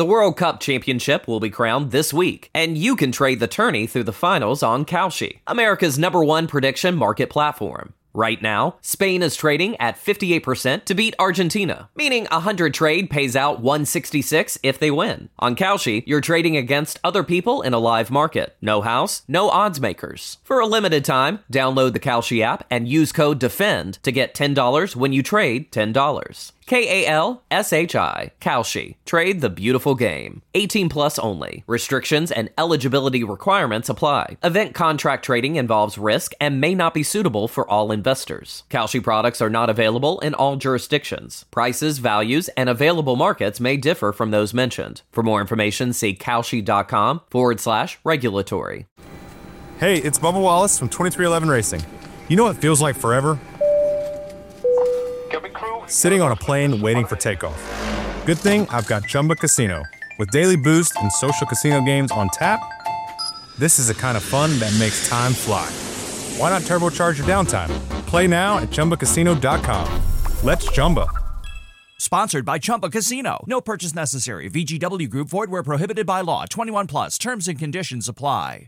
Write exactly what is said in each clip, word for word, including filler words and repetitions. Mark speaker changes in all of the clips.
Speaker 1: The World Cup Championship will be crowned this week, and you can trade the tourney through the finals on Kalshi, America's number one prediction market platform. Right now, Spain is trading at fifty-eight percent to beat Argentina, meaning a one hundred trade pays out one sixty-six if they win. On Kalshi, you're trading against other people in a live market. No house, no odds makers. For a limited time, download the Kalshi app and use code DEFEND to get ten dollars when you trade ten dollars. K A L S H I, Kalshi. Trade the beautiful game. eighteen plus only. Restrictions and eligibility requirements apply. Event contract trading involves risk and may not be suitable for all investors. Kalshi products are not available in all jurisdictions. Prices, values, and available markets may differ from those mentioned. For more information, see Kalshi.com forward slash regulatory.
Speaker 2: Hey, it's Bubba Wallace from twenty-three eleven Racing. You know what feels like forever? Sitting on a plane waiting for takeoff. Good thing I've got Chumba Casino. With daily boost and social casino games on tap, this is the kind of fun that makes time fly. Why not turbocharge your downtime? Play now at Chumba Casino dot com. Let's Chumba.
Speaker 3: Sponsored by Chumba Casino. No purchase necessary. V G W Group. Void where prohibited by law. twenty-one plus. Terms and conditions apply.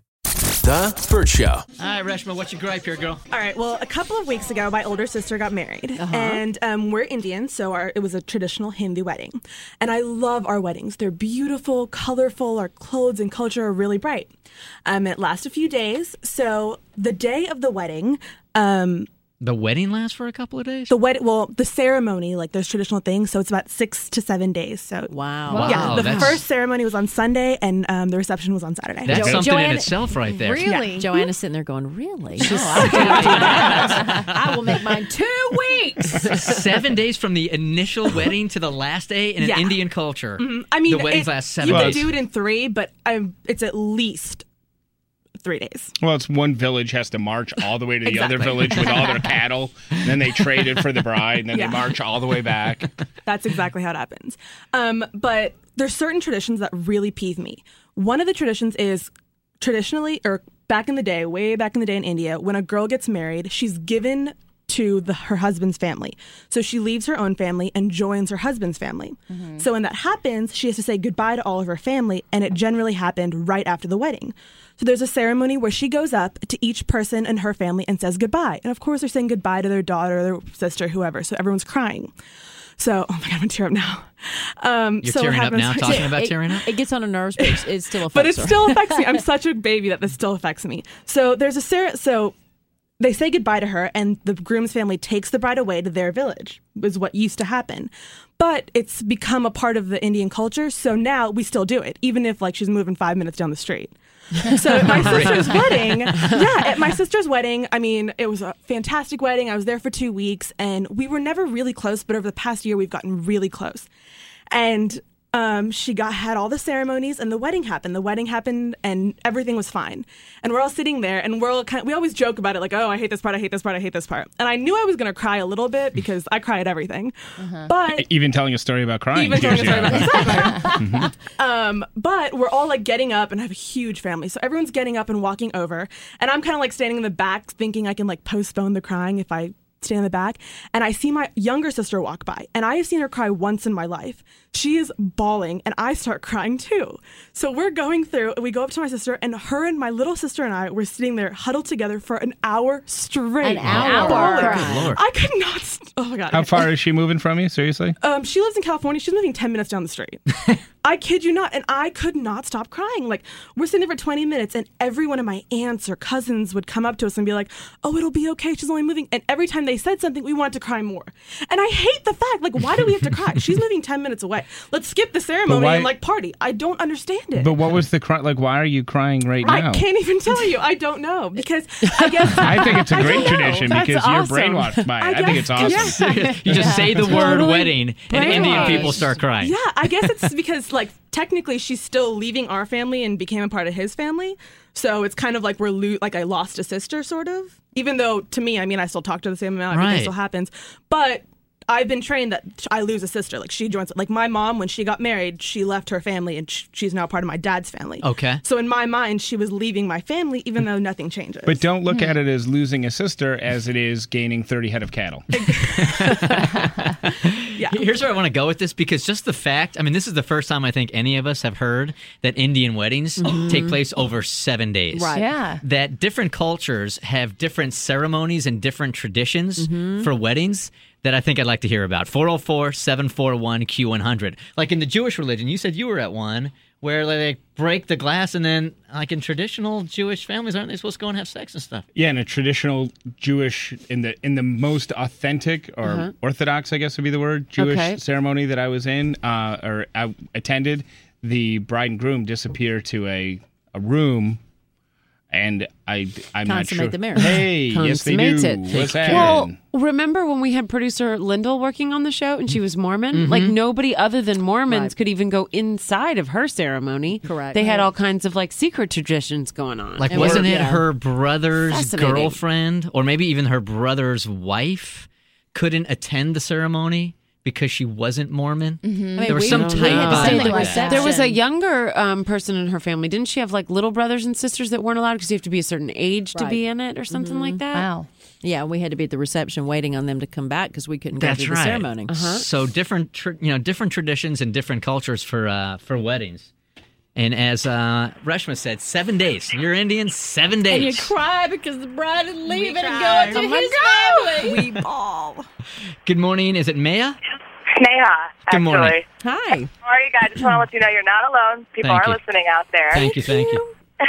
Speaker 4: The Burt Show.
Speaker 5: All right, Reshma, what's your gripe here, girl?
Speaker 6: All right, well, a couple of weeks ago, my older sister got married. Uh-huh. And um, we're Indian, so our, it was a traditional Hindu wedding. And I love our weddings. They're beautiful, colorful. Our clothes and culture are really bright. Um, it lasts a few days. So the day of the wedding... Um,
Speaker 5: The wedding lasts for a couple of days?
Speaker 6: The wed- Well, the ceremony, like there's traditional things, so it's about six to seven days. So
Speaker 7: Wow.
Speaker 5: Wow,
Speaker 6: Yeah, the
Speaker 5: that's-
Speaker 6: first ceremony was on Sunday, and um, the reception was on Saturday.
Speaker 5: That's
Speaker 7: Jo-
Speaker 5: something
Speaker 7: Joanna-
Speaker 5: in itself right there.
Speaker 7: Really? Joanna's sitting there going, really? No, I can't do that. I will make mine two weeks.
Speaker 5: Seven days from the initial wedding to the last day in an
Speaker 6: Yeah.
Speaker 5: Indian culture.
Speaker 6: Mm-hmm. I mean,
Speaker 5: the weddings
Speaker 6: it,
Speaker 5: last seven
Speaker 6: you
Speaker 5: days.
Speaker 6: can do it in three, but um, it's at least three days.
Speaker 8: Well, it's one village has to march all the way to the
Speaker 6: Exactly.
Speaker 8: other village with all their cattle. And then they trade it for the bride, and then
Speaker 6: Yeah.
Speaker 8: they march all the way back.
Speaker 6: That's exactly how it happens. Um, but there's certain traditions that really peeve me. One of the traditions is traditionally, or back in the day, way back in the day in India, when a girl gets married, she's given to the, her husband's family. So she leaves her own family and joins her husband's family. Mm-hmm. So when that happens, she has to say goodbye to all of her family, and it generally happened right after the wedding. So there's a ceremony where she goes up to each person in her family and says goodbye. And of course, they're saying goodbye to their daughter, their sister, whoever. So everyone's crying. So, oh my God, I'm going to tear up now. Um,
Speaker 5: You're
Speaker 6: so
Speaker 5: tearing
Speaker 6: what
Speaker 5: up now,
Speaker 6: happens-
Speaker 5: talking about
Speaker 7: it,
Speaker 5: tearing up?
Speaker 7: It gets on her nerves, but it's- it still affects
Speaker 6: But it
Speaker 7: her.
Speaker 6: still affects me. I'm such a baby that this still affects me. So there's a cer- so they say goodbye to her, and the groom's family takes the bride away to their village, is what used to happen. But it's become a part of the Indian culture, so now we still do it, even if like she's moving five minutes down the street. So at my sister's wedding, yeah, at my sister's wedding, I mean, it was a fantastic wedding. I was there for two weeks, and we were never really close, but over the past year, we've gotten really close. And um, she got had all the ceremonies, and the wedding happened. The wedding happened, and everything was fine. And we're all sitting there, and we're all kind of, we always joke about it, like, oh, I hate this part, I hate this part, I hate this part. And I knew I was going to cry a little bit because I cry at everything. Uh-huh. But
Speaker 8: Even telling a story about crying.
Speaker 6: even telling a story
Speaker 8: gives you-
Speaker 6: about exactly. um, but we're all like getting up, and I have a huge family, so everyone's getting up and walking over, and I'm kind of like standing in the back, thinking I can like postpone the crying if I stand in the back. And I see my younger sister walk by, and I have seen her cry once in my life. She is bawling, and I start crying too. So we're going through, we go up to my sister, and her and my little sister and I were sitting there huddled together for an hour straight.
Speaker 7: An hour.
Speaker 6: Bawling.
Speaker 5: Good Lord.
Speaker 6: I could not. St- oh my God.
Speaker 8: How far is she moving from you? Seriously?
Speaker 6: Um, she lives in California. She's moving ten minutes down the street. I kid you not. And I could not stop crying. Like, we're sitting there for twenty minutes, and every one of my aunts or cousins would come up to us and be like, oh, it'll be okay. She's only moving. And every time they said something, we wanted to cry more. And I hate the fact, like, why do we have to cry? She's moving ten minutes away. Let's skip the ceremony
Speaker 8: why-
Speaker 6: and, like, party. I don't understand it.
Speaker 8: But what was the cry? Like, why are you crying right now?
Speaker 6: I can't even tell you. I don't know. Because I guess.
Speaker 8: I think it's a
Speaker 6: I
Speaker 8: great
Speaker 6: don't know.
Speaker 8: tradition
Speaker 6: That's
Speaker 8: because
Speaker 6: awesome.
Speaker 8: you're brainwashed by it.
Speaker 6: I
Speaker 8: I, think
Speaker 6: guess-
Speaker 8: it's awesome.
Speaker 6: yeah.
Speaker 5: You just say the word
Speaker 6: Totally
Speaker 5: wedding, and Indian
Speaker 6: brainwashed.
Speaker 5: people start crying.
Speaker 6: Yeah, I guess it's because, like, technically she's still leaving our family and became a part of his family. So it's kind of like we're lo- like I lost a sister, sort of. Even though, to me, I mean, I still talk to her the same amount. Everything
Speaker 5: Right.
Speaker 6: still happens. But I've been trained that I lose a sister. Like, she joins. Like, my mom, when she got married, she left her family, and sh- she's now part of my dad's family.
Speaker 5: Okay.
Speaker 6: So in my mind, she was leaving my family, even though nothing changes.
Speaker 8: But don't look at it as losing a sister as it is gaining thirty head of cattle.
Speaker 6: Yeah, Yeah.
Speaker 5: Here's where I want to go with this, because just the fact, I mean, this is the first time I think any of us have heard that Indian weddings mm-hmm. take place over seven days.
Speaker 7: Right. Yeah.
Speaker 5: That different cultures have different ceremonies and different traditions
Speaker 7: mm-hmm.
Speaker 5: for weddings that I think I'd like to hear about. four oh four, seven four one, Q one hundred. Like in the Jewish religion, you said you were at one where they break the glass, and then, like in traditional Jewish families, aren't they supposed to go and have sex and stuff?
Speaker 8: Yeah, in a traditional Jewish, in the in the most authentic or
Speaker 7: Uh-huh.
Speaker 8: Orthodox, I guess would be the word, Jewish
Speaker 7: Okay.
Speaker 8: ceremony that I was in uh, or I attended, the bride and groom disappear to a a room. And I, I'm not sure.
Speaker 7: Consummate the marriage.
Speaker 8: Hey, yes, they do.
Speaker 7: Consummate it.
Speaker 8: What's
Speaker 7: Well,
Speaker 8: happening?
Speaker 9: Well, remember when we had producer Lyndall working on the show and she was Mormon?
Speaker 7: Mm-hmm.
Speaker 9: Like nobody other than Mormons
Speaker 7: Right.
Speaker 9: could even go inside of her ceremony.
Speaker 7: Correct.
Speaker 9: They had all kinds of like secret traditions going on.
Speaker 5: Like,
Speaker 7: And
Speaker 5: wasn't
Speaker 7: we're-
Speaker 5: it
Speaker 7: yeah.
Speaker 5: her brother's
Speaker 9: Fascinating.
Speaker 5: girlfriend, or maybe even her brother's wife, couldn't attend the ceremony because she wasn't Mormon?
Speaker 7: Mm-hmm.
Speaker 5: There was
Speaker 7: we-
Speaker 5: some
Speaker 7: we
Speaker 5: tight
Speaker 7: had to
Speaker 5: bond
Speaker 7: say
Speaker 5: like
Speaker 7: the
Speaker 5: that.
Speaker 7: reception.
Speaker 9: There was a younger um, person in her family. Didn't she have like little brothers and sisters that weren't allowed because you have to be a certain age to
Speaker 7: Right.
Speaker 9: be in it or something like that?
Speaker 7: Wow. Yeah, we had to be at the reception waiting on them to come back because we couldn't go
Speaker 5: That's
Speaker 7: to the
Speaker 5: right.
Speaker 7: ceremony.
Speaker 9: Uh-huh.
Speaker 5: So different, tr- you know, different traditions and different cultures for uh, for weddings. And as uh, Reshma said, seven days. You're Indian, seven days.
Speaker 7: And you cry because the bride is leaving and
Speaker 6: cry.
Speaker 7: going to
Speaker 6: Oh
Speaker 7: his family.
Speaker 6: We ball.
Speaker 5: Good morning. Is it Maya?
Speaker 10: Neha,
Speaker 5: Good morning.
Speaker 10: actually.
Speaker 7: Hi.
Speaker 10: How are you guys? Just want to let you know you're not alone. People
Speaker 5: Thank
Speaker 10: are
Speaker 5: you.
Speaker 10: listening out there.
Speaker 5: Thank you, thank you.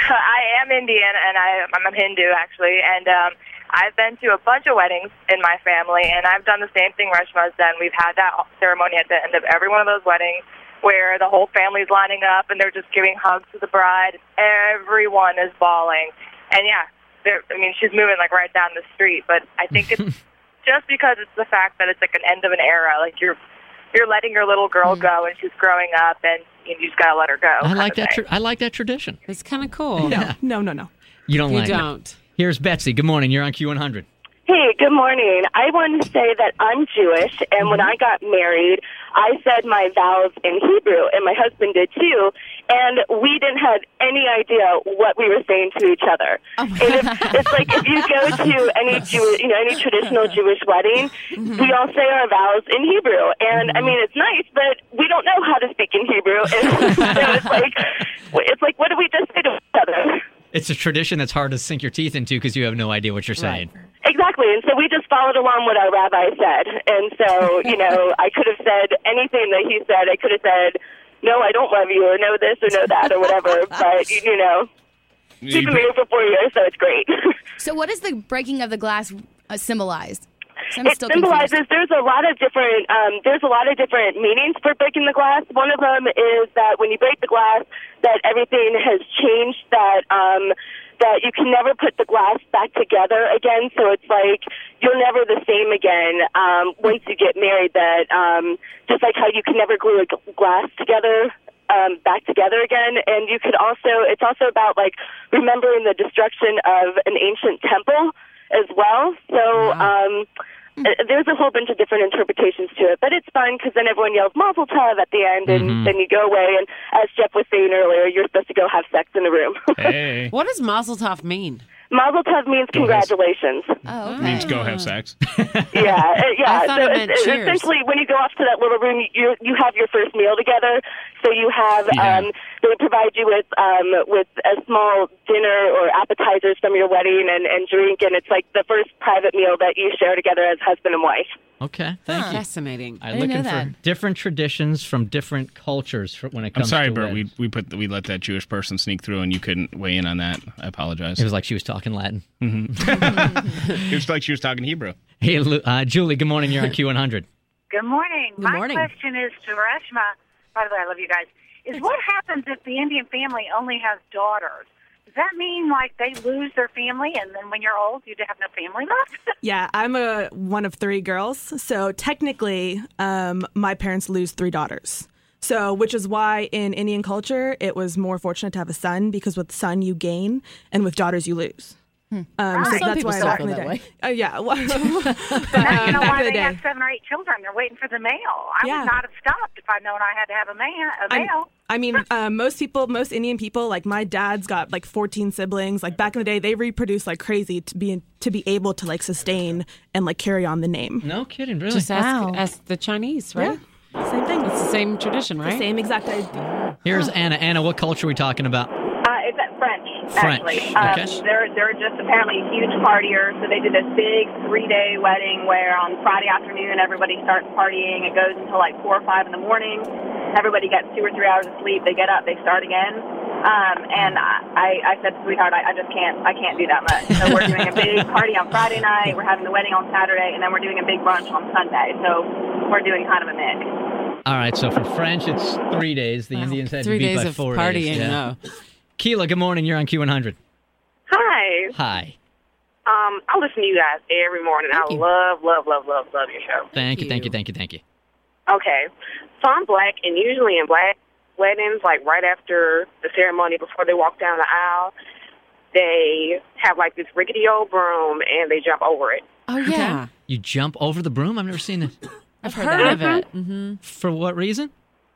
Speaker 10: I am Indian, and I, I'm Hindu, actually, and um, I've been to a bunch of weddings in my family, and I've done the same thing Reshma's done. We've had that ceremony at the end of every one of those weddings where the whole family's lining up, and they're just giving hugs to the bride. Everyone is bawling. And, yeah, they're- I mean, she's moving, like, right down the street, but I think it's just because it's the fact that it's, like, an end of an era. Like, you're you're letting your little girl go, and she's growing up, and you just got to let her go.
Speaker 5: I
Speaker 10: kind
Speaker 5: like
Speaker 10: of
Speaker 5: that.
Speaker 10: thing.
Speaker 5: Tra- I like that tradition.
Speaker 9: It's kind of cool.
Speaker 6: No, no, no, no.
Speaker 5: You don't
Speaker 9: You
Speaker 5: like it.
Speaker 9: don't.
Speaker 5: Here's Betsy. Good morning. You're on Q one hundred.
Speaker 11: Hey, good morning. I wanted to say that I'm Jewish, and when I got married, I said my vows in Hebrew, and my husband did too, and we didn't have any idea what we were saying to each other.
Speaker 7: Oh
Speaker 11: And it's, it's like if you go to any Jewish, you know, any traditional Jewish wedding, we all say our vows in Hebrew, and I mean it's nice, but we don't know how to speak in Hebrew. And so it's like, it's like, what do we just say to each other?
Speaker 5: It's a tradition that's hard to sink your teeth into because you have no idea what you're saying.
Speaker 11: Exactly, and so we just followed along what our rabbi said. And so, you know, I could have said anything that he said. I could have said, no, I don't love you, or no this, or no that, or whatever. But, you know, we've been married for four years, so it's great.
Speaker 12: So what does the breaking of the glass uh, symbolize? So I'm
Speaker 11: It
Speaker 12: still
Speaker 11: symbolizes
Speaker 12: confused.
Speaker 11: there's a lot of different um, there's a lot of different meanings for breaking the glass. One of them is that when you break the glass, that everything has changed. That um, that you can never put the glass back together again. So it's like you're never the same again um, once you get married. That um, just like how you can never glue a g- glass together. Um, back together again, and you could also, it's also about like remembering the destruction of an ancient temple as well. So um, uh, there's a whole bunch of different interpretations to it, but it's fun because then everyone yells Mazel Tov at the end, and
Speaker 9: Mhm.
Speaker 11: then you go away. And as Jeff was saying earlier, you're supposed to go have sex in the room.
Speaker 8: Hey.
Speaker 9: What does Mazel Tov mean?
Speaker 11: Mazel Tov means
Speaker 8: Go ahead.
Speaker 11: congratulations.
Speaker 12: Oh,
Speaker 8: Means go have sex.
Speaker 11: Yeah, uh, yeah.
Speaker 9: I thought
Speaker 11: so
Speaker 9: it
Speaker 11: it's,
Speaker 9: meant
Speaker 11: it's
Speaker 9: cheers.
Speaker 11: essentially, when you go off to that little room, you you have your first meal together. So you have
Speaker 8: Yeah.
Speaker 11: um, they provide you with um, with a small dinner or appetizers from your wedding and, and drink, and it's like the first private meal that you share together as husband and wife.
Speaker 5: Okay, thank you.
Speaker 9: Fascinating.
Speaker 5: I'm looking for different traditions from different cultures for when it
Speaker 8: I'm
Speaker 5: comes
Speaker 8: sorry,
Speaker 5: to
Speaker 8: Bert.
Speaker 5: weddings.
Speaker 8: We we put we let that Jewish person sneak through, and you couldn't weigh in on that. I apologize.
Speaker 5: It was like she was talking Latin.
Speaker 8: Mm-hmm. It was like she was talking Hebrew.
Speaker 5: Hey, Lu- uh, Julie, good morning. You're on Q one hundred.
Speaker 13: Good morning.
Speaker 5: Good
Speaker 13: My
Speaker 5: morning.
Speaker 13: question is to Reshma. By the way, I love you guys. Is what happens if the Indian family only has daughters? Does that mean like they lose their family, and then when you're old, you have no family left?
Speaker 6: Yeah, I'm a one of three girls, so technically, um, my parents lose three daughters. So, which is why in Indian culture, it was more fortunate to have a son because with son you gain, and with daughters you lose. Um,
Speaker 12: Well,
Speaker 6: so
Speaker 12: some
Speaker 6: that's
Speaker 12: people
Speaker 6: why
Speaker 12: still
Speaker 6: back
Speaker 12: feel
Speaker 6: in the
Speaker 12: that
Speaker 6: day.
Speaker 12: way.
Speaker 6: Uh, yeah, well, but,
Speaker 13: Now you know
Speaker 6: back
Speaker 13: why
Speaker 6: in the
Speaker 13: they
Speaker 6: day.
Speaker 13: have seven or eight children. They're waiting for the male. I
Speaker 6: Yeah.
Speaker 13: would not have stopped if I'd known I had to have a man, a
Speaker 6: I-
Speaker 13: male.
Speaker 6: I mean, uh, most people, most Indian people, like my dad's got like fourteen siblings. Like back in the day, they reproduced like crazy to be to be able to like sustain and like carry on the name.
Speaker 5: No kidding, really?
Speaker 9: Just ask,
Speaker 6: Wow.
Speaker 9: ask the Chinese, right?
Speaker 6: Yeah, same thing.
Speaker 9: It's the same tradition, right?
Speaker 6: The same exact idea.
Speaker 5: Here's Anna. Anna, what culture are we talking about?
Speaker 10: Uh, it's at French,
Speaker 5: French,
Speaker 10: actually. Um,
Speaker 5: okay.
Speaker 10: They're they're just apparently huge partiers. So they did this big three-day wedding where on Friday afternoon everybody starts partying. It goes until like four or five in the morning. Everybody gets two or three hours of sleep. They get up. They start again. Um, and I, I said, sweetheart, I, I just can't. I can't do that much. So we're doing a big party on Friday night. We're having the wedding on Saturday, and then we're doing a big brunch on Sunday. So we're doing kind of a mix.
Speaker 5: All right, so for French, it's three days. The Indians had
Speaker 9: Three
Speaker 5: to beat
Speaker 9: days
Speaker 5: by
Speaker 9: of
Speaker 5: four
Speaker 9: partying,
Speaker 5: days. Yeah.
Speaker 9: no.
Speaker 5: Keela, good morning. You're on Q one hundred.
Speaker 14: Hi.
Speaker 5: Hi.
Speaker 14: Um, I listen to you guys every morning. I love, love, love, love, love your show.
Speaker 5: Thank you, thank you, thank you, thank you.
Speaker 14: Okay. So I'm black, and usually in black weddings, like right after the ceremony, before they walk down the aisle, they have like this rickety old broom, and they jump over it.
Speaker 9: Oh, yeah.
Speaker 5: You jump over the broom? I've never seen it.
Speaker 9: I've heard of it. Mm-hmm.
Speaker 5: For what reason?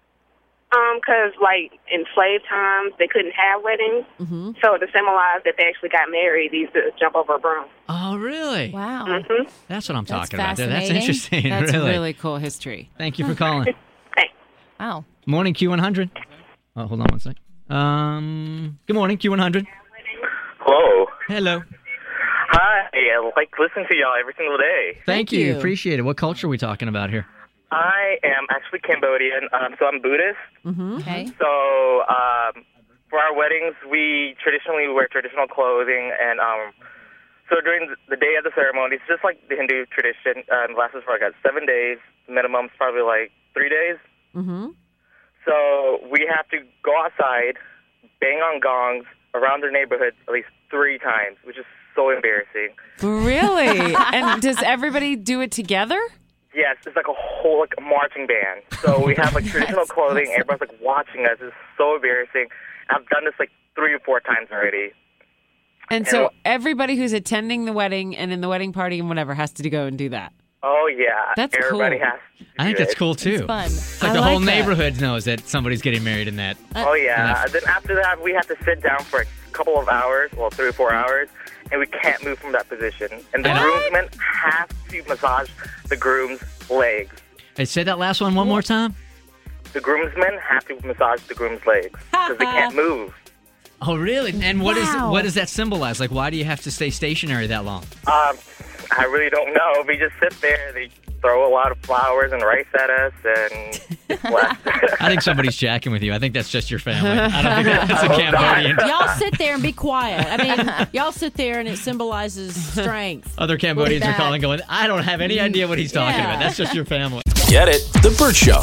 Speaker 14: Um, because like in slave times, they couldn't have weddings,
Speaker 9: mm-hmm.
Speaker 14: so to symbolize that they actually got married, they used to jump over a broom.
Speaker 5: Oh, really?
Speaker 9: Wow.
Speaker 14: Mm-hmm.
Speaker 5: That's what I'm
Speaker 9: That's
Speaker 5: talking about there. That's
Speaker 9: fascinating.
Speaker 5: interesting,
Speaker 9: That's
Speaker 5: really.
Speaker 9: really cool history.
Speaker 5: Thank you for calling.
Speaker 9: Wow.
Speaker 5: Morning, Q one hundred. Oh, hold on one sec. Um, good morning, Q one hundred.
Speaker 15: Hello.
Speaker 5: Hello.
Speaker 15: Hi. I like listening to y'all every single day.
Speaker 5: Thank, you. Appreciate it. What culture are we talking about here?
Speaker 15: I am actually Cambodian, um, so I'm Buddhist.
Speaker 9: Mm-hmm. Okay.
Speaker 15: So um, for our weddings, we traditionally wear traditional clothing, and um, so during the day of the ceremony, it's just like the Hindu tradition. Um, it lasts for like seven days. Minimum's probably like three days.
Speaker 9: Mm-hmm.
Speaker 15: So we have to go outside, bang on gongs around their neighborhood at least three times, which is so embarrassing.
Speaker 9: Really? And does everybody do it together?
Speaker 15: Yes, it's like a whole like marching band. So we have like traditional clothing.
Speaker 9: awesome.
Speaker 15: Everyone's like watching us. It's so embarrassing. I've done this like three or four times already.
Speaker 9: And so everybody who's attending the wedding and in the wedding party and whatever has to go and do that.
Speaker 15: Oh yeah,
Speaker 9: That's
Speaker 15: everybody
Speaker 9: cool.
Speaker 15: has. To
Speaker 5: I think
Speaker 15: do
Speaker 5: that's
Speaker 15: it.
Speaker 5: cool too.
Speaker 9: It's fun.
Speaker 5: It's like
Speaker 9: I
Speaker 5: the
Speaker 9: like
Speaker 5: whole
Speaker 9: that.
Speaker 5: neighborhood knows that somebody's getting married in that.
Speaker 15: Oh yeah.
Speaker 5: Yeah.
Speaker 15: And then after that, we have to sit down for a couple of hours, well, three or four hours, and we can't move from that position. And the
Speaker 5: What?
Speaker 15: groomsmen have to massage the groom's legs.
Speaker 5: Hey, say that last one one more time.
Speaker 15: The groomsmen have to massage the groom's legs because they can't move.
Speaker 5: Oh, really? And what is
Speaker 9: Wow.
Speaker 5: what does that symbolize? Like, why do you have to stay stationary that long?
Speaker 15: Um, I really don't know. We just sit there. They throw a lot of flowers and rice at us, and it's left.
Speaker 5: I think somebody's jacking with you. I think that's just your family. I don't think that's a Cambodian.
Speaker 7: Y'all sit there and be quiet. I mean, y'all sit there and it symbolizes strength.
Speaker 5: Other Cambodians are
Speaker 7: Back.
Speaker 5: calling, going, I don't have any idea what he's talking
Speaker 7: Yeah.
Speaker 5: about. That's just your family.
Speaker 4: Get it? The Burt Show.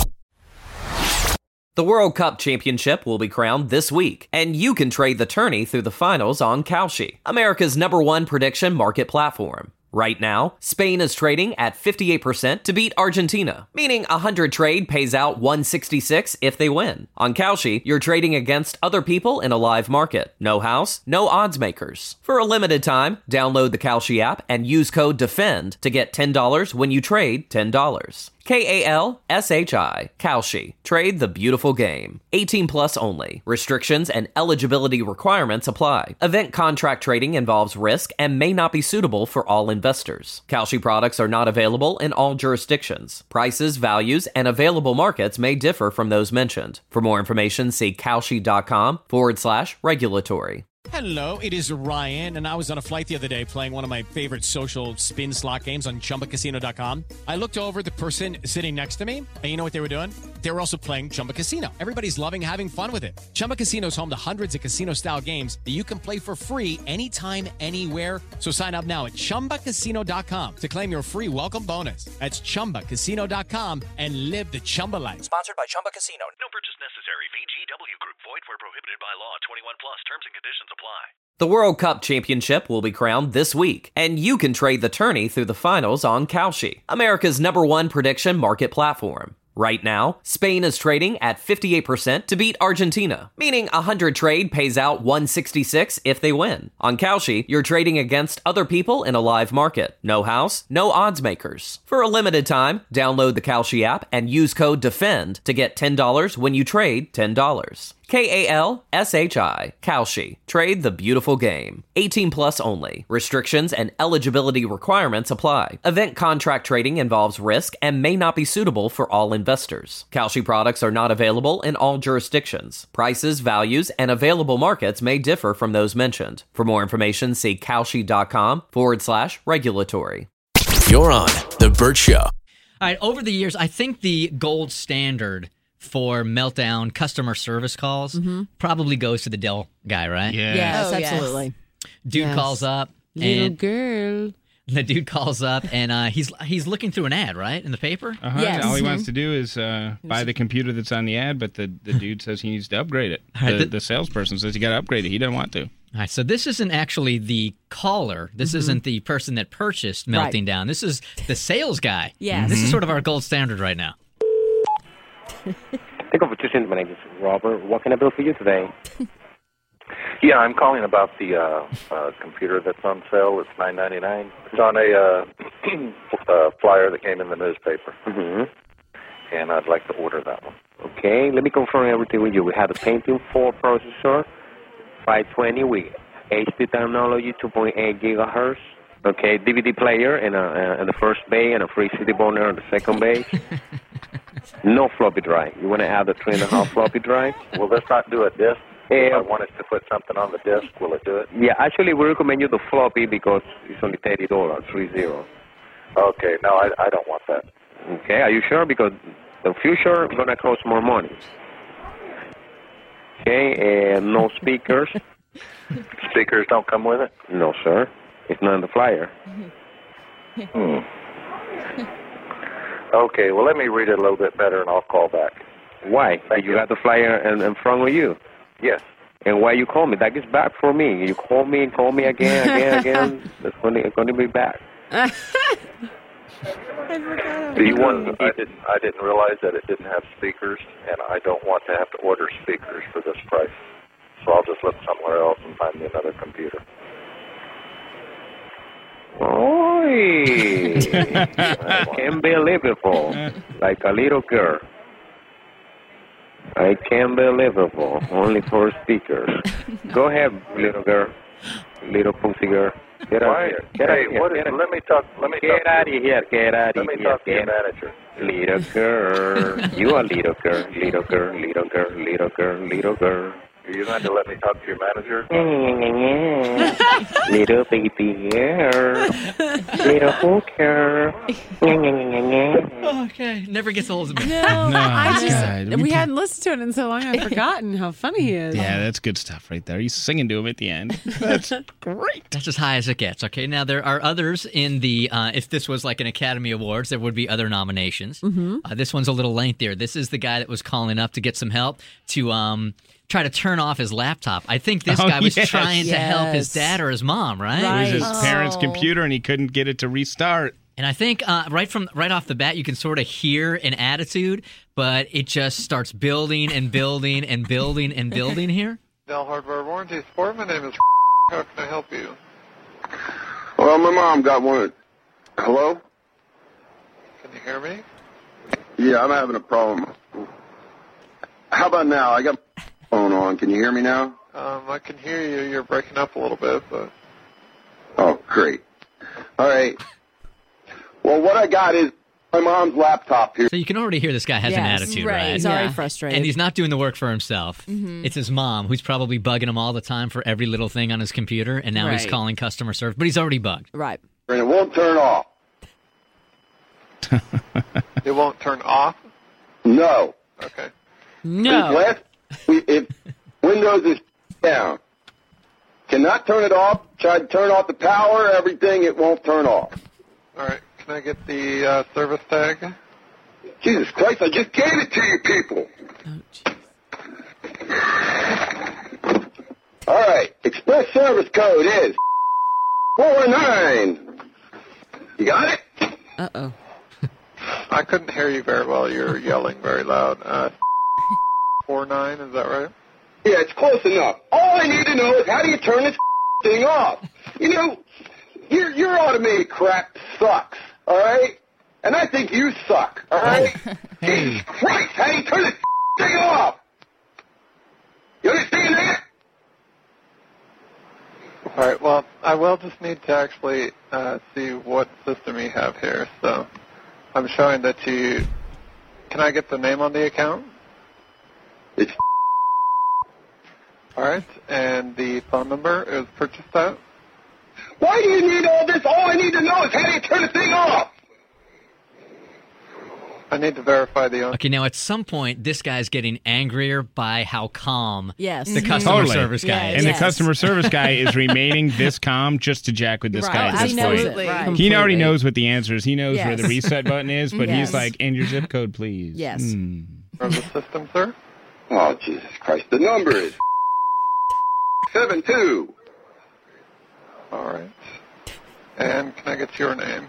Speaker 1: The World Cup Championship will be crowned this week, and you can trade the tourney through the finals on Kalshi, America's number one prediction market platform. Right now, Spain is trading at fifty-eight percent to beat Argentina, meaning a one hundred trade pays out one sixty-six if they win. On Kalshi, you're trading against other people in a live market. No house, no odds makers. For a limited time, download the Kalshi app and use code DEFEND to get ten dollars when you trade ten dollars. K A L S H I, Kalshi. Trade the beautiful game. eighteen plus only. Restrictions and eligibility requirements apply. Event contract trading involves risk and may not be suitable for all investors. Kalshi products are not available in all jurisdictions. Prices, values, and available markets may differ from those mentioned. For more information, see kalshi.com forward slash regulatory.
Speaker 16: Hello, it is Ryan, and I was on a flight the other day playing one of my favorite social spin slot games on Chumba Casino dot com. I looked over at the person sitting next to me, and you know what they were doing? They were also playing Chumba Casino. Everybody's loving having fun with it. Chumba Casino is home to hundreds of casino-style games that you can play for free anytime, anywhere. So sign up now at Chumba Casino dot com to claim your free welcome bonus. That's Chumba Casino dot com and live the Chumba life.
Speaker 3: Sponsored by Chumba Casino. No purchase necessary. V G W Group. Void where prohibited by law. twenty-one plus. Terms and conditions apply.
Speaker 1: The World Cup Championship will be crowned this week, and you can trade the tourney through the finals on Kalshi, America's number one prediction market platform. Right now, Spain is trading at fifty-eight percent to beat Argentina, meaning a one hundred trade pays out one sixty-six if they win. On Kalshi, you're trading against other people in a live market. No house, no odds makers. For a limited time, download the Kalshi app and use code DEFEND to get ten dollars when you trade ten dollars. K A L S H I, Kalshi. Trade the beautiful game. eighteen plus only. Restrictions and eligibility requirements apply. Event contract trading involves risk and may not be suitable for all investors. Kalshi products are not available in all jurisdictions. Prices, values, and available markets may differ from those mentioned. For more information, see kalshi.com forward slash regulatory.
Speaker 4: You're on The Bert Show.
Speaker 5: All right, over the years, I think the gold standard for meltdown customer service calls
Speaker 7: Mm-hmm.
Speaker 5: probably goes to the Dell guy, right?
Speaker 8: Yeah.
Speaker 7: Yes,
Speaker 12: Oh, yes.
Speaker 7: absolutely.
Speaker 5: Dude
Speaker 7: Yes.
Speaker 5: calls up
Speaker 9: Little
Speaker 5: and
Speaker 9: girl.
Speaker 5: the dude calls up and uh, he's he's looking through an ad, right, in the paper.
Speaker 8: Uh-huh.
Speaker 7: Yes.
Speaker 8: All he wants
Speaker 7: Mhm.
Speaker 8: to do is uh, buy the computer that's on the ad, but the, the dude says he needs to upgrade it.
Speaker 5: All right,
Speaker 8: The,
Speaker 5: the-
Speaker 8: the salesperson says you got to upgrade it. He doesn't want to.
Speaker 5: All right, so this isn't actually the caller. This isn't the person that purchased
Speaker 7: Right.
Speaker 5: Melting Down. This is the sales guy.
Speaker 7: Yes.
Speaker 5: This is sort of our gold standard right now.
Speaker 17: Thank you for choosing. My name is Robert. What can I do for you today?
Speaker 18: Yeah, I'm calling about the uh, uh, computer that's on sale. It's nine ninety-nine. It's on a uh, uh, flyer that came in the newspaper,
Speaker 17: Mm-hmm.
Speaker 18: and I'd like to order that one.
Speaker 17: Okay, let me confirm everything with you. We have a Pentium four processor, five twenty with H D technology, two point eight gigahertz. Okay, D V D player in, a, uh, in the first bay and a free C D burner on the second bay. No floppy drive. You want to add a three and a half floppy drive?
Speaker 18: Will this not do a disc?
Speaker 17: Uh,
Speaker 18: If I wanted to put something on the disc, will it do it?
Speaker 17: Yeah, actually, we recommend you the floppy because it's only thirty dollars, three zero.
Speaker 18: Okay, no, I, I don't want that.
Speaker 17: Okay, are you sure? Because the future is going to cost more money. Okay, and no speakers.
Speaker 18: Speakers don't come with it?
Speaker 17: No, sir. It's not in the flyer.
Speaker 18: Hmm. Okay, well, let me read it a little bit better, and I'll call back.
Speaker 17: Why? You got the flyer in, in front of you.
Speaker 18: Yes.
Speaker 17: And why you call me? That is bad for me. You call me and call me again, again, again. It's going to, it's going to be bad.
Speaker 18: Do you want? I didn't. I didn't realize that it didn't have speakers, and I don't want to have to order speakers for this price. So I'll just look somewhere else and find me another computer.
Speaker 17: Oi! I can't believe it, Paul. Like a little girl. I can't believe it, Paul. Only for speakers. Go ahead, little girl. Little pussy girl. Get out
Speaker 18: Why?
Speaker 17: of here. Get out
Speaker 18: Hey,
Speaker 17: of here.
Speaker 18: what is?
Speaker 17: Get out-
Speaker 18: Let me talk. Let me
Speaker 17: Get
Speaker 18: talk.
Speaker 17: out of here. Get out of
Speaker 18: Let me
Speaker 17: here.
Speaker 18: talk to your
Speaker 17: Get
Speaker 18: manager.
Speaker 17: Little girl. You are little girl. Little girl. Little girl. Little girl. Little girl.
Speaker 18: Are you going to let me talk to your manager?
Speaker 17: Little baby girl. Little hooker.
Speaker 5: Okay, never gets old of me.
Speaker 9: No,
Speaker 8: No,
Speaker 9: I just
Speaker 8: God,
Speaker 9: we,
Speaker 8: we
Speaker 9: hadn't listened to it in so long. I've forgotten how funny he is.
Speaker 8: Yeah, that's good stuff right there. He's singing to him at the end. That's great.
Speaker 5: That's as high as it gets. Okay, now there are others in the. Uh, if this was like an Academy Awards, there would be other nominations.
Speaker 9: Mhm.
Speaker 5: Uh, this one's a little lengthier. This is the guy that was calling up to get some help to um, try to turn off his laptop. I think this
Speaker 8: Oh,
Speaker 5: guy was
Speaker 8: yes.
Speaker 5: trying to help his
Speaker 9: Yes.
Speaker 5: dad or his mom, right?
Speaker 8: It was his
Speaker 9: Oh.
Speaker 8: parents' computer, and he couldn't get it to restart.
Speaker 5: And I think uh, right from right off the bat, you can sort of hear an attitude, but it just starts building and building and building and building here.
Speaker 19: Dell Hardware Warranty Support. My name is. How can I help you?
Speaker 20: Well, my mom got one. Hello?
Speaker 19: Can you hear me?
Speaker 20: Yeah, I'm having a problem. How about now? I got my phone on. Can you hear me now?
Speaker 19: Um, I can hear you. You're breaking up a little bit, but
Speaker 20: Oh, great. All right. Well, what I got is my mom's laptop here.
Speaker 5: So you can already hear this guy has an
Speaker 9: Yes,
Speaker 5: attitude,
Speaker 9: right.
Speaker 5: right?
Speaker 9: He's already Yeah. frustrated.
Speaker 5: And he's not doing the work for himself.
Speaker 9: Mhm.
Speaker 5: It's his mom who's probably bugging him all the time for every little thing on his computer, and now he's
Speaker 9: Right.
Speaker 5: calling customer service, but he's already bugged.
Speaker 9: Right.
Speaker 20: And it won't turn off.
Speaker 19: it won't turn off.
Speaker 20: No.
Speaker 19: Okay.
Speaker 9: No.
Speaker 20: If, last, if Windows is down, cannot turn it off. Try to turn off the power, everything, it won't turn off.
Speaker 19: All right. Can I get the uh, service tag?
Speaker 20: Jesus Christ, I just gave it to you people. All right, express service code is four nine. You got it?
Speaker 9: Uh-oh.
Speaker 19: I couldn't hear you very well. You're yelling very loud. Uh, four nine, is that right?
Speaker 20: Yeah, it's close enough. All I need to know is how do you turn this thing off? You know, your your automated crap sucks, all right? And I think you suck, all right? Jesus Christ, how do you turn this thing off? You understand that?
Speaker 19: All right, well, I will just need to actually uh, see what system you have here. So I'm showing that you... Can I get the name on the account?
Speaker 20: It's...
Speaker 19: All right, and the phone number it was purchased at?
Speaker 20: Why do you need all this? All I need to know is how do you turn the thing off?
Speaker 19: I need to verify the owner.
Speaker 5: Okay, now at some point, this guy's getting angrier by how calm
Speaker 7: yes.
Speaker 5: the customer
Speaker 8: totally.
Speaker 5: service guy
Speaker 7: Yes.
Speaker 5: is.
Speaker 8: And
Speaker 7: Yes.
Speaker 8: the customer service guy is remaining this calm just to jack with this
Speaker 7: Right.
Speaker 8: guy
Speaker 7: Oh,
Speaker 8: at this
Speaker 7: absolutely.
Speaker 8: point.
Speaker 7: Right.
Speaker 8: He already knows what the answer is. He knows
Speaker 7: Yes.
Speaker 8: where the reset button is, but
Speaker 7: Yes.
Speaker 8: he's like, and your zip code, please.
Speaker 7: Yes.
Speaker 8: Mm.
Speaker 19: From the system, sir?
Speaker 20: Oh, Jesus Christ. The number is seven two.
Speaker 19: All right. And can I get your name?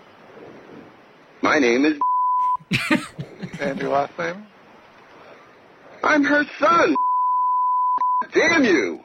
Speaker 20: My name is...
Speaker 19: And your last name?
Speaker 20: I'm her son. Damn you.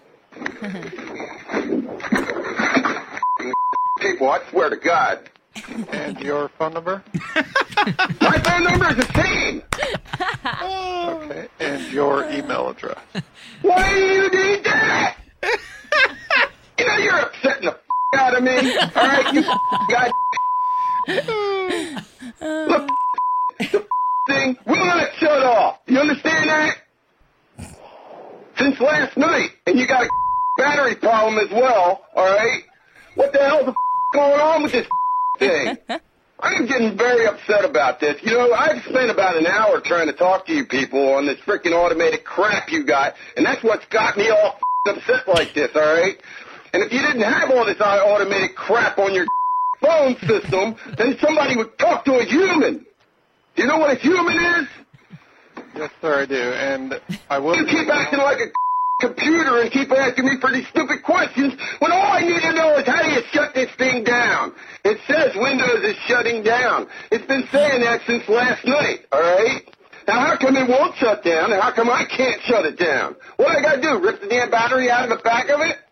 Speaker 20: People, I swear to God.
Speaker 19: And your phone number?
Speaker 20: My phone number is the same.
Speaker 19: Okay. And your email address?
Speaker 20: Why do you need that? You know you're upsetting the f*** out of me. All right, you f*** guy. Look, the f- thing will not shut off. You understand that? Since last night, and you got a battery problem as well. All right. What the hell's the f- going on with this thing? I'm getting very upset about this. You know, I've spent about an hour trying to talk to you people on this freaking automated crap you got, and that's what's got me all f- upset like this, all right? And if you didn't have all this automated crap on your phone system, then somebody would talk to a human. Do you know what a human is?
Speaker 19: Yes, sir, I do. And I will...
Speaker 20: You keep acting like a computer and keep asking me for these stupid questions when all I need to know is how do you shut this thing down? It says Windows is shutting down. It's been saying that since last night, all right? Now, how come it won't shut down, and how come I can't shut it down? What do I got to do, rip the damn battery out of the back of it?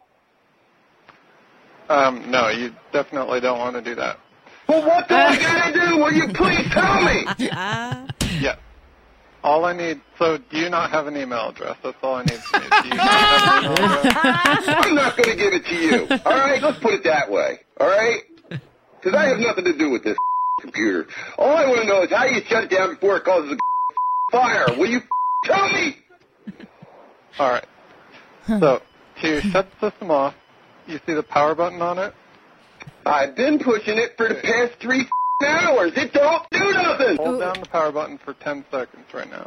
Speaker 19: Um, no, you definitely don't want to do that.
Speaker 20: Well, what do I got to do? Will you please tell me?
Speaker 19: Yeah. All I need... So, do you not have an email address? That's all I need from you. Do you not have an email address?
Speaker 20: I'm not going to give it to you. All right? Let's put it that way. All right? Because I have nothing to do with this computer. All I want to know is how do you shut it down before it causes a fire? Will you tell me?
Speaker 19: All right. So, to shut the system off, you see the power button on it?
Speaker 20: I've been pushing it for the past three hours. It don't do nothing.
Speaker 19: Hold down the power button for ten seconds right now.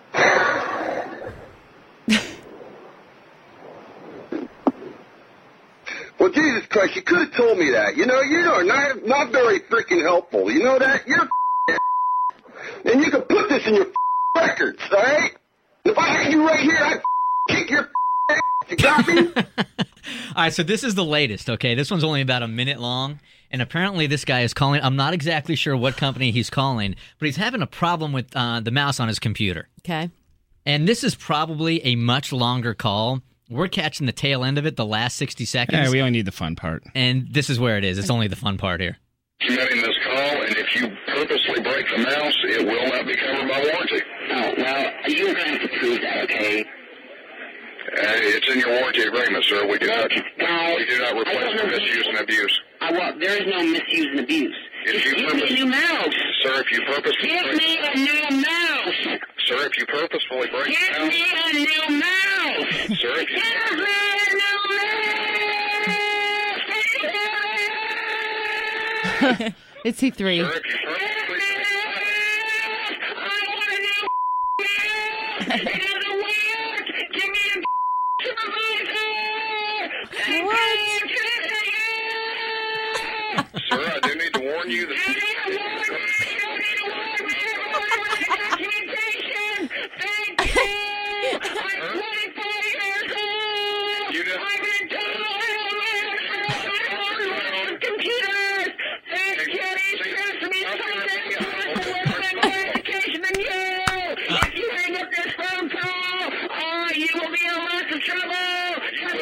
Speaker 20: Well, Jesus Christ, you could have told me that. You know, you are not, not very freaking helpful. You know that? You're and you can put this in your records, all right? If I had you right here, I'd kick your ass. You got me?
Speaker 5: All right, so this is the latest, okay? This one's only about a minute long, and apparently this guy is calling. I'm not exactly sure what company he's calling, but he's having a problem with uh, the mouse on his computer.
Speaker 7: Okay.
Speaker 5: And this is probably a much longer call. We're catching the tail end of it, the last sixty seconds.
Speaker 8: Yeah, we only need the fun part.
Speaker 5: And this is where it is. It's only the fun part here.
Speaker 21: Submitting this call, and if you purposely break the mouse, it will not be covered by warranty.
Speaker 22: Oh, well, you're going to have to prove that, okay?
Speaker 21: Uh, it's in your warranty agreement, sir. We do not,
Speaker 22: No,
Speaker 21: we do not replace for misuse and abuse.
Speaker 22: I want, there is no misuse and abuse.
Speaker 21: If
Speaker 22: Just
Speaker 21: you
Speaker 22: give me
Speaker 21: purpose-
Speaker 22: a new mouse.
Speaker 21: Sir, if you purposely
Speaker 22: Give
Speaker 21: break,
Speaker 22: me a new mouse.
Speaker 21: sir, if you purposefully break the
Speaker 22: Give
Speaker 21: mouse,
Speaker 22: me a new mouse.
Speaker 21: sir, if you
Speaker 22: Give me a new mouse.
Speaker 9: It's C three.
Speaker 21: sir, if you purposely
Speaker 22: It doesn't work. Give me a
Speaker 21: Sir, I do need to warn you that you just
Speaker 22: computers. This kid is stressing me so bad. to trouble.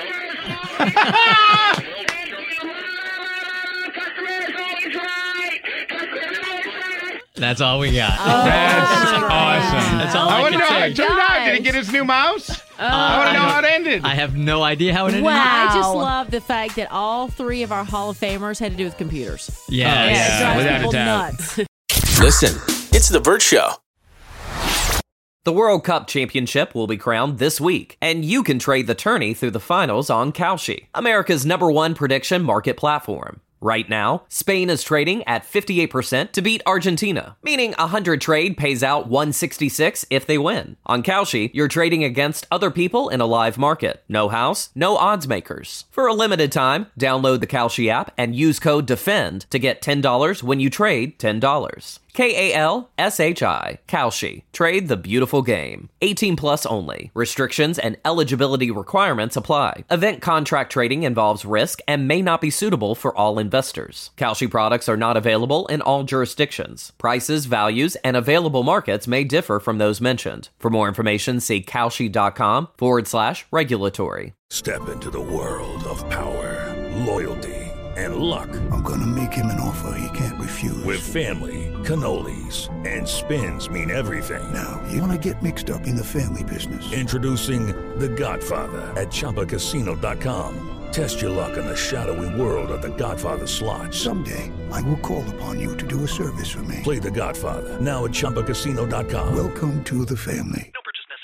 Speaker 5: That's all we got.
Speaker 8: Oh, That's awesome.
Speaker 5: That's all
Speaker 8: I,
Speaker 5: I
Speaker 8: want to
Speaker 5: can
Speaker 8: know how
Speaker 5: say.
Speaker 8: it turned out. Did he get his new mouse? I want to know how it ended.
Speaker 5: I have no idea how it ended.
Speaker 7: Wow. I just love the fact that all three of our Hall of Famers had to do with computers.
Speaker 5: Yeah,
Speaker 8: Oh,
Speaker 7: It
Speaker 8: yeah,
Speaker 7: drives
Speaker 8: without a
Speaker 7: people
Speaker 8: doubt.
Speaker 7: nuts.
Speaker 4: Listen, it's The Bert Show.
Speaker 1: The World Cup Championship will be crowned this week, and you can trade the tourney through the finals on Kalshi, America's number one prediction market platform. Right now, Spain is trading at fifty-eight percent to beat Argentina, meaning a one hundred trade pays out one sixty-six if they win. On Kalshi, you're trading against other people in a live market. No house, no odds makers. For a limited time, download the Kalshi app and use code DEFEND to get ten dollars when you trade ten dollars. K A L S H I, Kalshi. Trade the beautiful game. eighteen plus only. Restrictions and eligibility requirements apply. Event contract trading involves risk and may not be suitable for all investors. Kalshi products are not available in all jurisdictions. Prices, values, and available markets may differ from those mentioned. For more information, see kalshi.com forward slash regulatory.
Speaker 2: Step into the world of power, loyalty, and luck.
Speaker 11: I'm gonna make him an offer he can't refuse.
Speaker 2: With family, cannolis, and spins mean everything.
Speaker 11: Now, you wanna get mixed up in the family business.
Speaker 2: Introducing The Godfather at Chumba Casino dot com. Test your luck in the shadowy world of The Godfather slot.
Speaker 11: Someday, I will call upon you to do a service for me.
Speaker 2: Play The Godfather now at Chumba Casino dot com.
Speaker 11: Welcome to the family.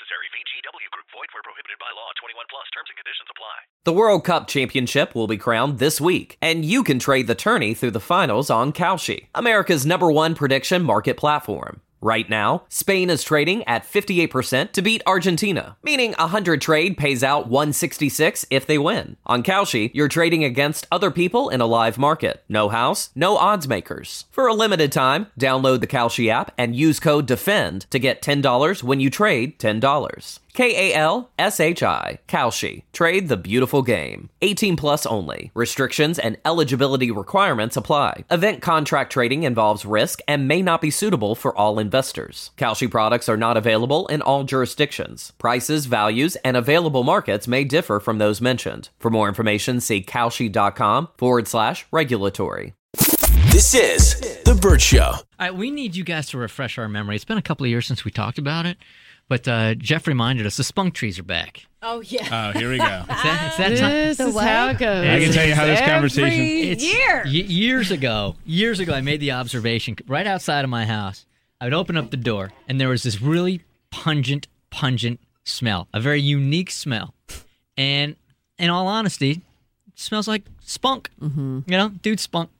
Speaker 1: The World Cup Championship will be crowned this week, and you can trade the tourney through the finals on Kalshi, America's number one prediction market platform. Right now, Spain is trading at fifty-eight percent to beat Argentina, meaning a one hundred trade pays out one sixty-six if they win. On Kalshi, you're trading against other people in a live market. No house, no odds makers. For a limited time, download the Kalshi app and use code DEFEND to get ten dollars when you trade ten dollars. K A L S H I, Kalshi. Trade the beautiful game. eighteen plus only. Restrictions and eligibility requirements apply. Event contract trading involves risk and may not be suitable for all investors. Kalshi products are not available in all jurisdictions. Prices, values, and available markets may differ from those mentioned. For more information, see kalshi.com forward slash regulatory.
Speaker 4: This is The Bert Show.
Speaker 5: All right, we need you guys to refresh our memory. It's been a couple of years since we talked about it, but uh, Jeff reminded us the spunk trees are back.
Speaker 7: Oh, yeah.
Speaker 8: Oh, here we go.
Speaker 5: It's that, it's that time.
Speaker 9: This is how it goes.
Speaker 8: I can tell you how this
Speaker 9: Every
Speaker 8: conversation.
Speaker 5: It's,
Speaker 9: year.
Speaker 5: y- years ago, years ago, I made the observation right outside of my house. I would open up the door, and there was this really pungent, pungent smell, a very unique smell. And in all honesty, it smells like spunk. Mm-hmm. You know, dude spunk.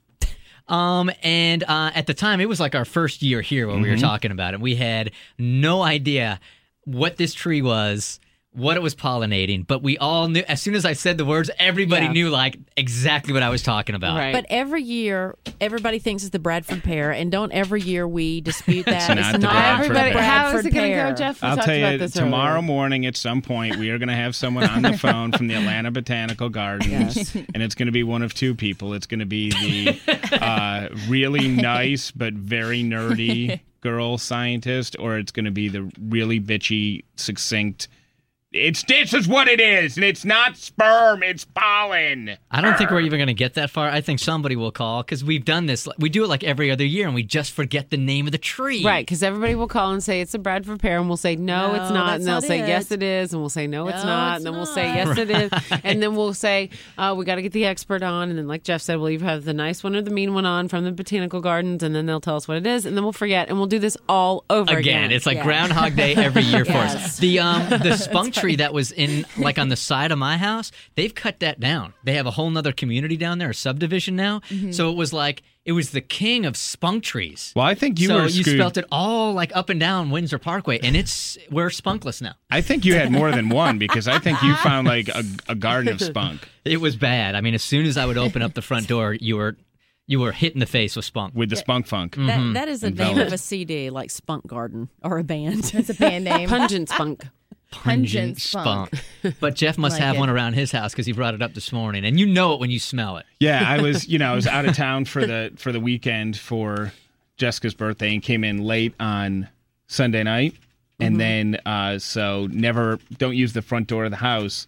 Speaker 5: Um, and uh, at the time, it was like our first year here when we were
Speaker 8: Mhm.
Speaker 5: talking about it. We had no idea what this tree was, what it was pollinating, but we all knew, as soon as I said the words, everybody
Speaker 7: Yeah.
Speaker 5: knew like exactly what I was talking about.
Speaker 7: But every year, everybody thinks it's the Bradford pear, and don't every year we dispute that.
Speaker 8: It's not the Bradford
Speaker 9: Everybody,
Speaker 8: pear.
Speaker 9: how is
Speaker 7: Bradford
Speaker 9: it going to
Speaker 7: pear.
Speaker 9: go, Jeff? We
Speaker 8: I'll
Speaker 9: talked
Speaker 8: tell
Speaker 9: about
Speaker 8: you,
Speaker 9: this
Speaker 8: tomorrow
Speaker 9: earlier.
Speaker 8: morning at some point, we are going to have someone on the phone from the Atlanta Botanical Gardens,
Speaker 9: Yes.
Speaker 8: and it's going to be one of two people. It's going to be the uh, really nice but very nerdy girl scientist, or it's going to be the really bitchy, succinct. It's this is what it is, and it's not sperm, it's pollen.
Speaker 5: I don't think we're even going to get that far. I think somebody will call because we've done this. We do it like every other year, and we just forget the name of the tree.
Speaker 9: Right, because everybody will call and say it's a Bradford pear, and we'll say no,
Speaker 7: No,
Speaker 9: it's not,
Speaker 7: that's
Speaker 9: and they'll
Speaker 7: not
Speaker 9: say
Speaker 7: it.
Speaker 9: yes, it is, and we'll say no, it's
Speaker 7: No,
Speaker 9: not,
Speaker 7: it's
Speaker 9: and then we'll
Speaker 7: not.
Speaker 9: say yes, it is, and then we'll say uh, we got to get the expert on, and then like Jeff said, we'll either have the nice one or the mean one on from the Botanical Gardens, and then they'll tell us what it is, and then we'll forget, and we'll do this all over again.
Speaker 5: Again, it's like
Speaker 9: Yeah.
Speaker 5: Groundhog Day every year for us.
Speaker 9: Yes.
Speaker 5: The um the spunk tree that was in like on the side of my house, they've cut that down. They have a whole nother community down there, a subdivision now.
Speaker 8: Mhm.
Speaker 5: So it was like it was the king of spunk trees.
Speaker 8: Well, I think you
Speaker 5: so
Speaker 8: were
Speaker 5: you
Speaker 8: screwed.
Speaker 5: spelt it all like up and down Windsor Parkway, and it's we're spunkless now.
Speaker 8: I think you had more than one because I think you found like a, a garden of spunk.
Speaker 5: It was bad. I mean, as soon as I would open up the front door, you were you were hit in the face with spunk.
Speaker 8: With the spunk funk.
Speaker 7: That, that is the name
Speaker 8: Enveloped.
Speaker 7: of a C D, like Spunk Garden, or a band.
Speaker 12: That's a band name.
Speaker 9: Pungent spunk.
Speaker 12: Pungent spunk.
Speaker 5: But Jeff must
Speaker 12: Like
Speaker 5: have
Speaker 12: it.
Speaker 5: one around his house because he brought it up this morning, and you know it when you smell it.
Speaker 8: Yeah, I was, you know, I was out of town for the for the weekend for Jessica's birthday and came in late on Sunday night, and
Speaker 5: Mhm.
Speaker 8: then uh, so never don't use the front door of the house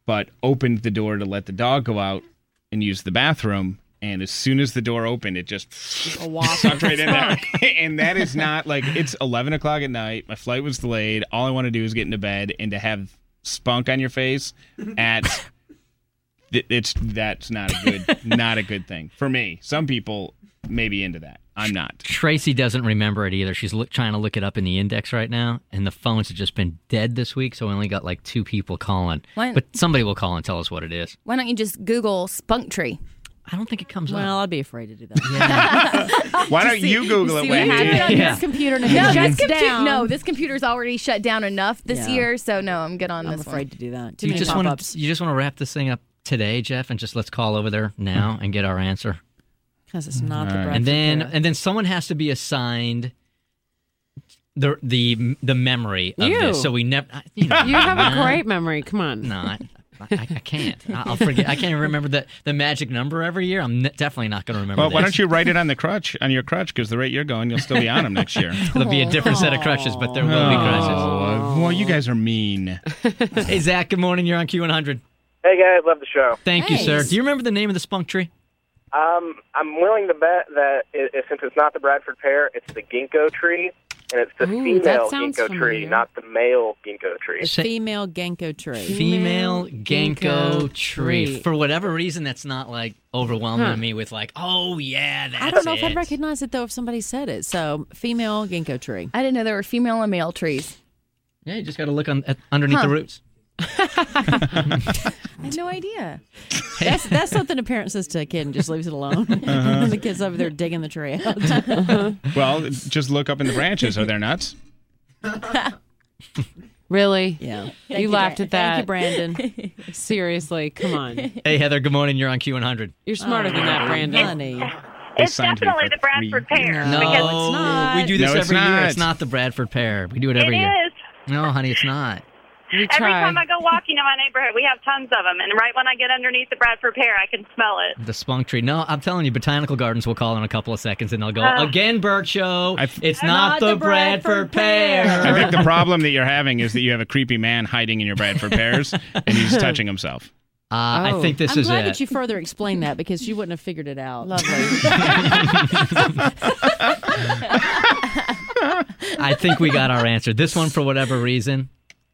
Speaker 8: but opened the door to let the dog go out and use the bathroom. And as soon as the door opened, it just sucked right in there. And that is not like, it's eleven o'clock at night. My flight was delayed. All I want to do is get into bed, and to have spunk on your face at it's that's not a good not a good thing for me. Some people may be into that. I'm not.
Speaker 5: Tracy doesn't remember it either. She's look, trying to look it up in the index right now, and the phones have just been dead this week, so we only got like two people calling.
Speaker 12: Why-
Speaker 5: But somebody will call and tell us what it is.
Speaker 12: Why don't you just Google spunk tree?
Speaker 5: I don't think it comes up.
Speaker 7: Well, I'd be afraid to do that.
Speaker 8: Why don't you Google it,
Speaker 12: See what
Speaker 8: Wendy?
Speaker 12: happens on
Speaker 7: Yeah.
Speaker 12: this
Speaker 7: computer and if
Speaker 12: No,
Speaker 7: it
Speaker 12: this
Speaker 7: shuts
Speaker 12: compu-
Speaker 7: down.
Speaker 12: no, this computer's already shut down enough this
Speaker 7: Yeah.
Speaker 12: year, so no, I'm good on
Speaker 7: I'm
Speaker 12: this
Speaker 7: afraid
Speaker 12: one.
Speaker 7: to do that.
Speaker 5: Do
Speaker 7: Too
Speaker 5: you
Speaker 7: many
Speaker 5: just want
Speaker 7: pop-ups.
Speaker 5: to you just want to wrap this thing up today, Jeff, and just let's call over there now and get our answer.
Speaker 7: Because it's not the
Speaker 8: All right.
Speaker 7: Bradford
Speaker 5: And then
Speaker 7: Pear.
Speaker 5: and then someone has to be assigned the the the memory of
Speaker 9: You.
Speaker 5: this, so we never. You, know,
Speaker 9: You have a
Speaker 5: nah.
Speaker 9: great memory. Come on.
Speaker 5: No, I, I, I can't. I'll forget. I can't even remember the, the magic number every year. I'm n- definitely not going to remember.
Speaker 8: Well, why
Speaker 5: this.
Speaker 8: don't you write it on the crutch, on your crutch? Because the rate you're going, you'll still be on them next year.
Speaker 5: There'll be a different set of crutches, but there will be crutches.
Speaker 8: Oh, well, you guys are mean.
Speaker 5: Hey, Zach, good morning. You're on Q one hundred.
Speaker 6: Hey guys, love the show.
Speaker 5: Thank you, sir.
Speaker 7: Thanks.
Speaker 5: Do you remember the name of the spunk tree?
Speaker 6: Um, I'm willing to bet that it, it- since it's not the Bradford pear, it's the ginkgo tree, and it's the
Speaker 9: Ooh,
Speaker 6: female
Speaker 9: that sounds
Speaker 6: ginkgo
Speaker 9: familiar.
Speaker 6: tree, not the male ginkgo tree.
Speaker 7: It's
Speaker 5: Say-
Speaker 7: female ginkgo tree.
Speaker 5: Female ginkgo
Speaker 9: ginkgo
Speaker 5: tree.
Speaker 9: tree.
Speaker 5: For whatever reason, that's not like overwhelming
Speaker 9: Huh.
Speaker 5: to me with like, oh yeah, that's
Speaker 7: I don't know
Speaker 5: it.
Speaker 7: if I'd recognize it though if somebody said it. So female ginkgo tree.
Speaker 12: I didn't know there were female and male trees.
Speaker 5: Yeah, you just got to look on at, underneath
Speaker 12: Huh.
Speaker 5: the roots.
Speaker 12: I had no idea.
Speaker 7: That's that's something a parent says to a kid and just leaves it alone. And the kid's over there digging the tree out.
Speaker 8: Well, just look up in the branches. Are there nuts?
Speaker 9: Really?
Speaker 7: Yeah.
Speaker 9: You,
Speaker 7: you,
Speaker 9: laughed
Speaker 7: Bra-
Speaker 9: at that.
Speaker 7: Thank you, Brandon.
Speaker 9: Seriously, come on.
Speaker 5: Hey, Heather, good morning. You're on Q one hundred.
Speaker 9: You're smarter than that, Brandon.
Speaker 7: Honey.
Speaker 6: It's
Speaker 8: signed me
Speaker 6: definitely
Speaker 8: for
Speaker 6: the Bradford
Speaker 8: three
Speaker 6: pear.
Speaker 5: No,
Speaker 6: because
Speaker 7: it's not.
Speaker 5: we do this
Speaker 8: No, it's
Speaker 5: every year.
Speaker 8: not.
Speaker 5: It's not the Bradford pear. We do it
Speaker 6: it
Speaker 5: every year.
Speaker 6: is.
Speaker 5: No, honey, it's not.
Speaker 9: We
Speaker 10: Every
Speaker 9: try.
Speaker 10: time I go walking in my neighborhood, we have tons of them, and right when I get underneath the Bradford pear, I can smell it.
Speaker 5: The spunk tree. No, I'm telling you, Botanical Gardens will call in a couple of seconds and they'll go,
Speaker 10: Uh,
Speaker 5: again, Bert Show.
Speaker 8: I th-
Speaker 5: It's not, the Bradford, pear.
Speaker 8: I think the problem that you're having is that you have a creepy man hiding in your Bradford pears, and he's touching himself.
Speaker 5: Uh, I
Speaker 7: Oh.
Speaker 5: think this
Speaker 7: I'm
Speaker 5: is
Speaker 7: glad
Speaker 5: it.
Speaker 7: that you further explained that because you wouldn't have figured it out.
Speaker 9: Lovely.
Speaker 5: I think we got our answer. This one, for whatever reason,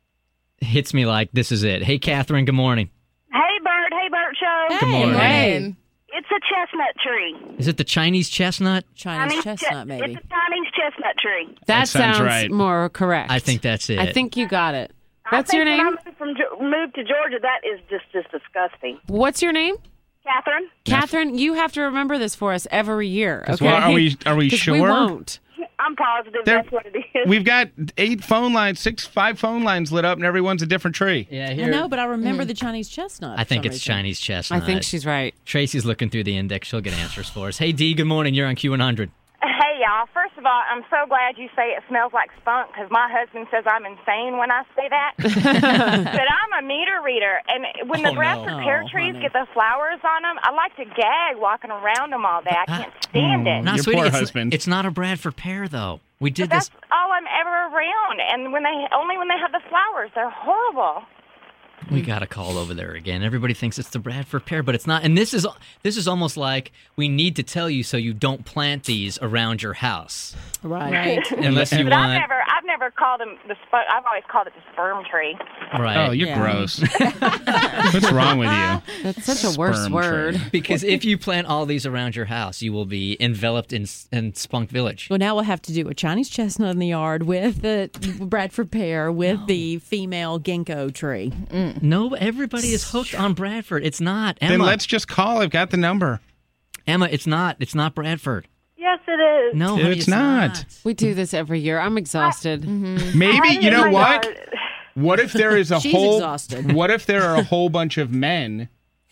Speaker 5: hits me like this is it. Hey, Catherine, good morning.
Speaker 10: Hey, Bert. Hey, Bert Show.
Speaker 5: Good morning.
Speaker 9: Hey.
Speaker 10: It's a chestnut tree.
Speaker 5: Is it the Chinese chestnut?
Speaker 7: Chinese
Speaker 10: che-
Speaker 7: chestnut, maybe.
Speaker 10: It's a Chinese chestnut tree.
Speaker 9: That,
Speaker 8: That sounds
Speaker 9: sounds
Speaker 8: right.
Speaker 9: more correct.
Speaker 5: I think that's it.
Speaker 9: I think you got it. What's
Speaker 10: I
Speaker 9: your
Speaker 10: think
Speaker 9: name?
Speaker 10: When I moved, from, Ge- moved to Georgia, that is just, just disgusting.
Speaker 9: What's your name?
Speaker 10: Catherine?
Speaker 9: Catherine, you have to remember this for us every year.
Speaker 8: 'Cause,
Speaker 9: Okay?
Speaker 8: well, are we- are we
Speaker 9: 'Cause
Speaker 8: sure?
Speaker 9: We won't.
Speaker 10: I'm positive
Speaker 8: There-
Speaker 10: that's what it is.
Speaker 8: We've got eight phone lines, six, five phone lines lit up, and everyone's a different tree.
Speaker 5: Yeah,
Speaker 7: I
Speaker 5: here.
Speaker 7: know, but I remember the Chinese chestnut.
Speaker 5: I
Speaker 7: for
Speaker 5: think
Speaker 7: some
Speaker 5: it's
Speaker 7: reason.
Speaker 5: Chinese
Speaker 9: I
Speaker 5: chestnut.
Speaker 9: think she's right.
Speaker 5: Tracy's looking through the index. She'll get answers for us. Hey, Dee, good morning. You're on Q one hundred.
Speaker 10: Hey, y'all. First of all, I'm so glad you say it smells like spunk because my husband says I'm insane when I say that. But I'm a meter reader, and when
Speaker 5: Oh,
Speaker 10: the Bradford
Speaker 5: no.
Speaker 10: pear
Speaker 7: Oh,
Speaker 10: trees
Speaker 7: honey.
Speaker 10: get the flowers on them, I like to gag walking around them all day. I can't stand it.
Speaker 5: No,
Speaker 8: Your
Speaker 5: sweetie,
Speaker 8: poor
Speaker 5: it's,
Speaker 8: husband.
Speaker 5: it's not a Bradford pear, though. We did
Speaker 10: But
Speaker 5: this.
Speaker 10: that's all I'm ever around, and when they only when they have the flowers, they're horrible.
Speaker 5: We got to call over there again. Everybody thinks it's the Bradford pear, but it's not. And this is this is almost like we need to tell you so you don't plant these around your house.
Speaker 7: Right.
Speaker 10: Right.
Speaker 5: Unless you
Speaker 10: But I've
Speaker 5: want.
Speaker 10: never, I've never called them the. Sp- I've always called it the sperm tree.
Speaker 5: Right.
Speaker 8: Oh, you're
Speaker 7: Yeah.
Speaker 8: gross. What's wrong with you?
Speaker 9: That's such a worse
Speaker 8: Sperm
Speaker 9: word.
Speaker 8: tree.
Speaker 5: Because if you plant all these around your house, you will be enveloped in in Spunk Village.
Speaker 7: Well, now we'll have to do a Chinese chestnut in the yard with the Bradford pear with the female ginkgo tree.
Speaker 5: No, everybody is hooked on Bradford. It's not Emma.
Speaker 8: Then let's just call. I've got the number.
Speaker 5: Emma, it's not. It's not Bradford.
Speaker 10: Yes, it is.
Speaker 5: No,
Speaker 8: It's
Speaker 5: honey, it's
Speaker 8: not.
Speaker 9: We do this every year. I'm exhausted.
Speaker 8: Maybe, you know
Speaker 10: Oh my
Speaker 8: what?
Speaker 10: God.
Speaker 8: What if there is a
Speaker 7: She's
Speaker 8: whole
Speaker 7: exhausted.
Speaker 8: What if there are a whole bunch of men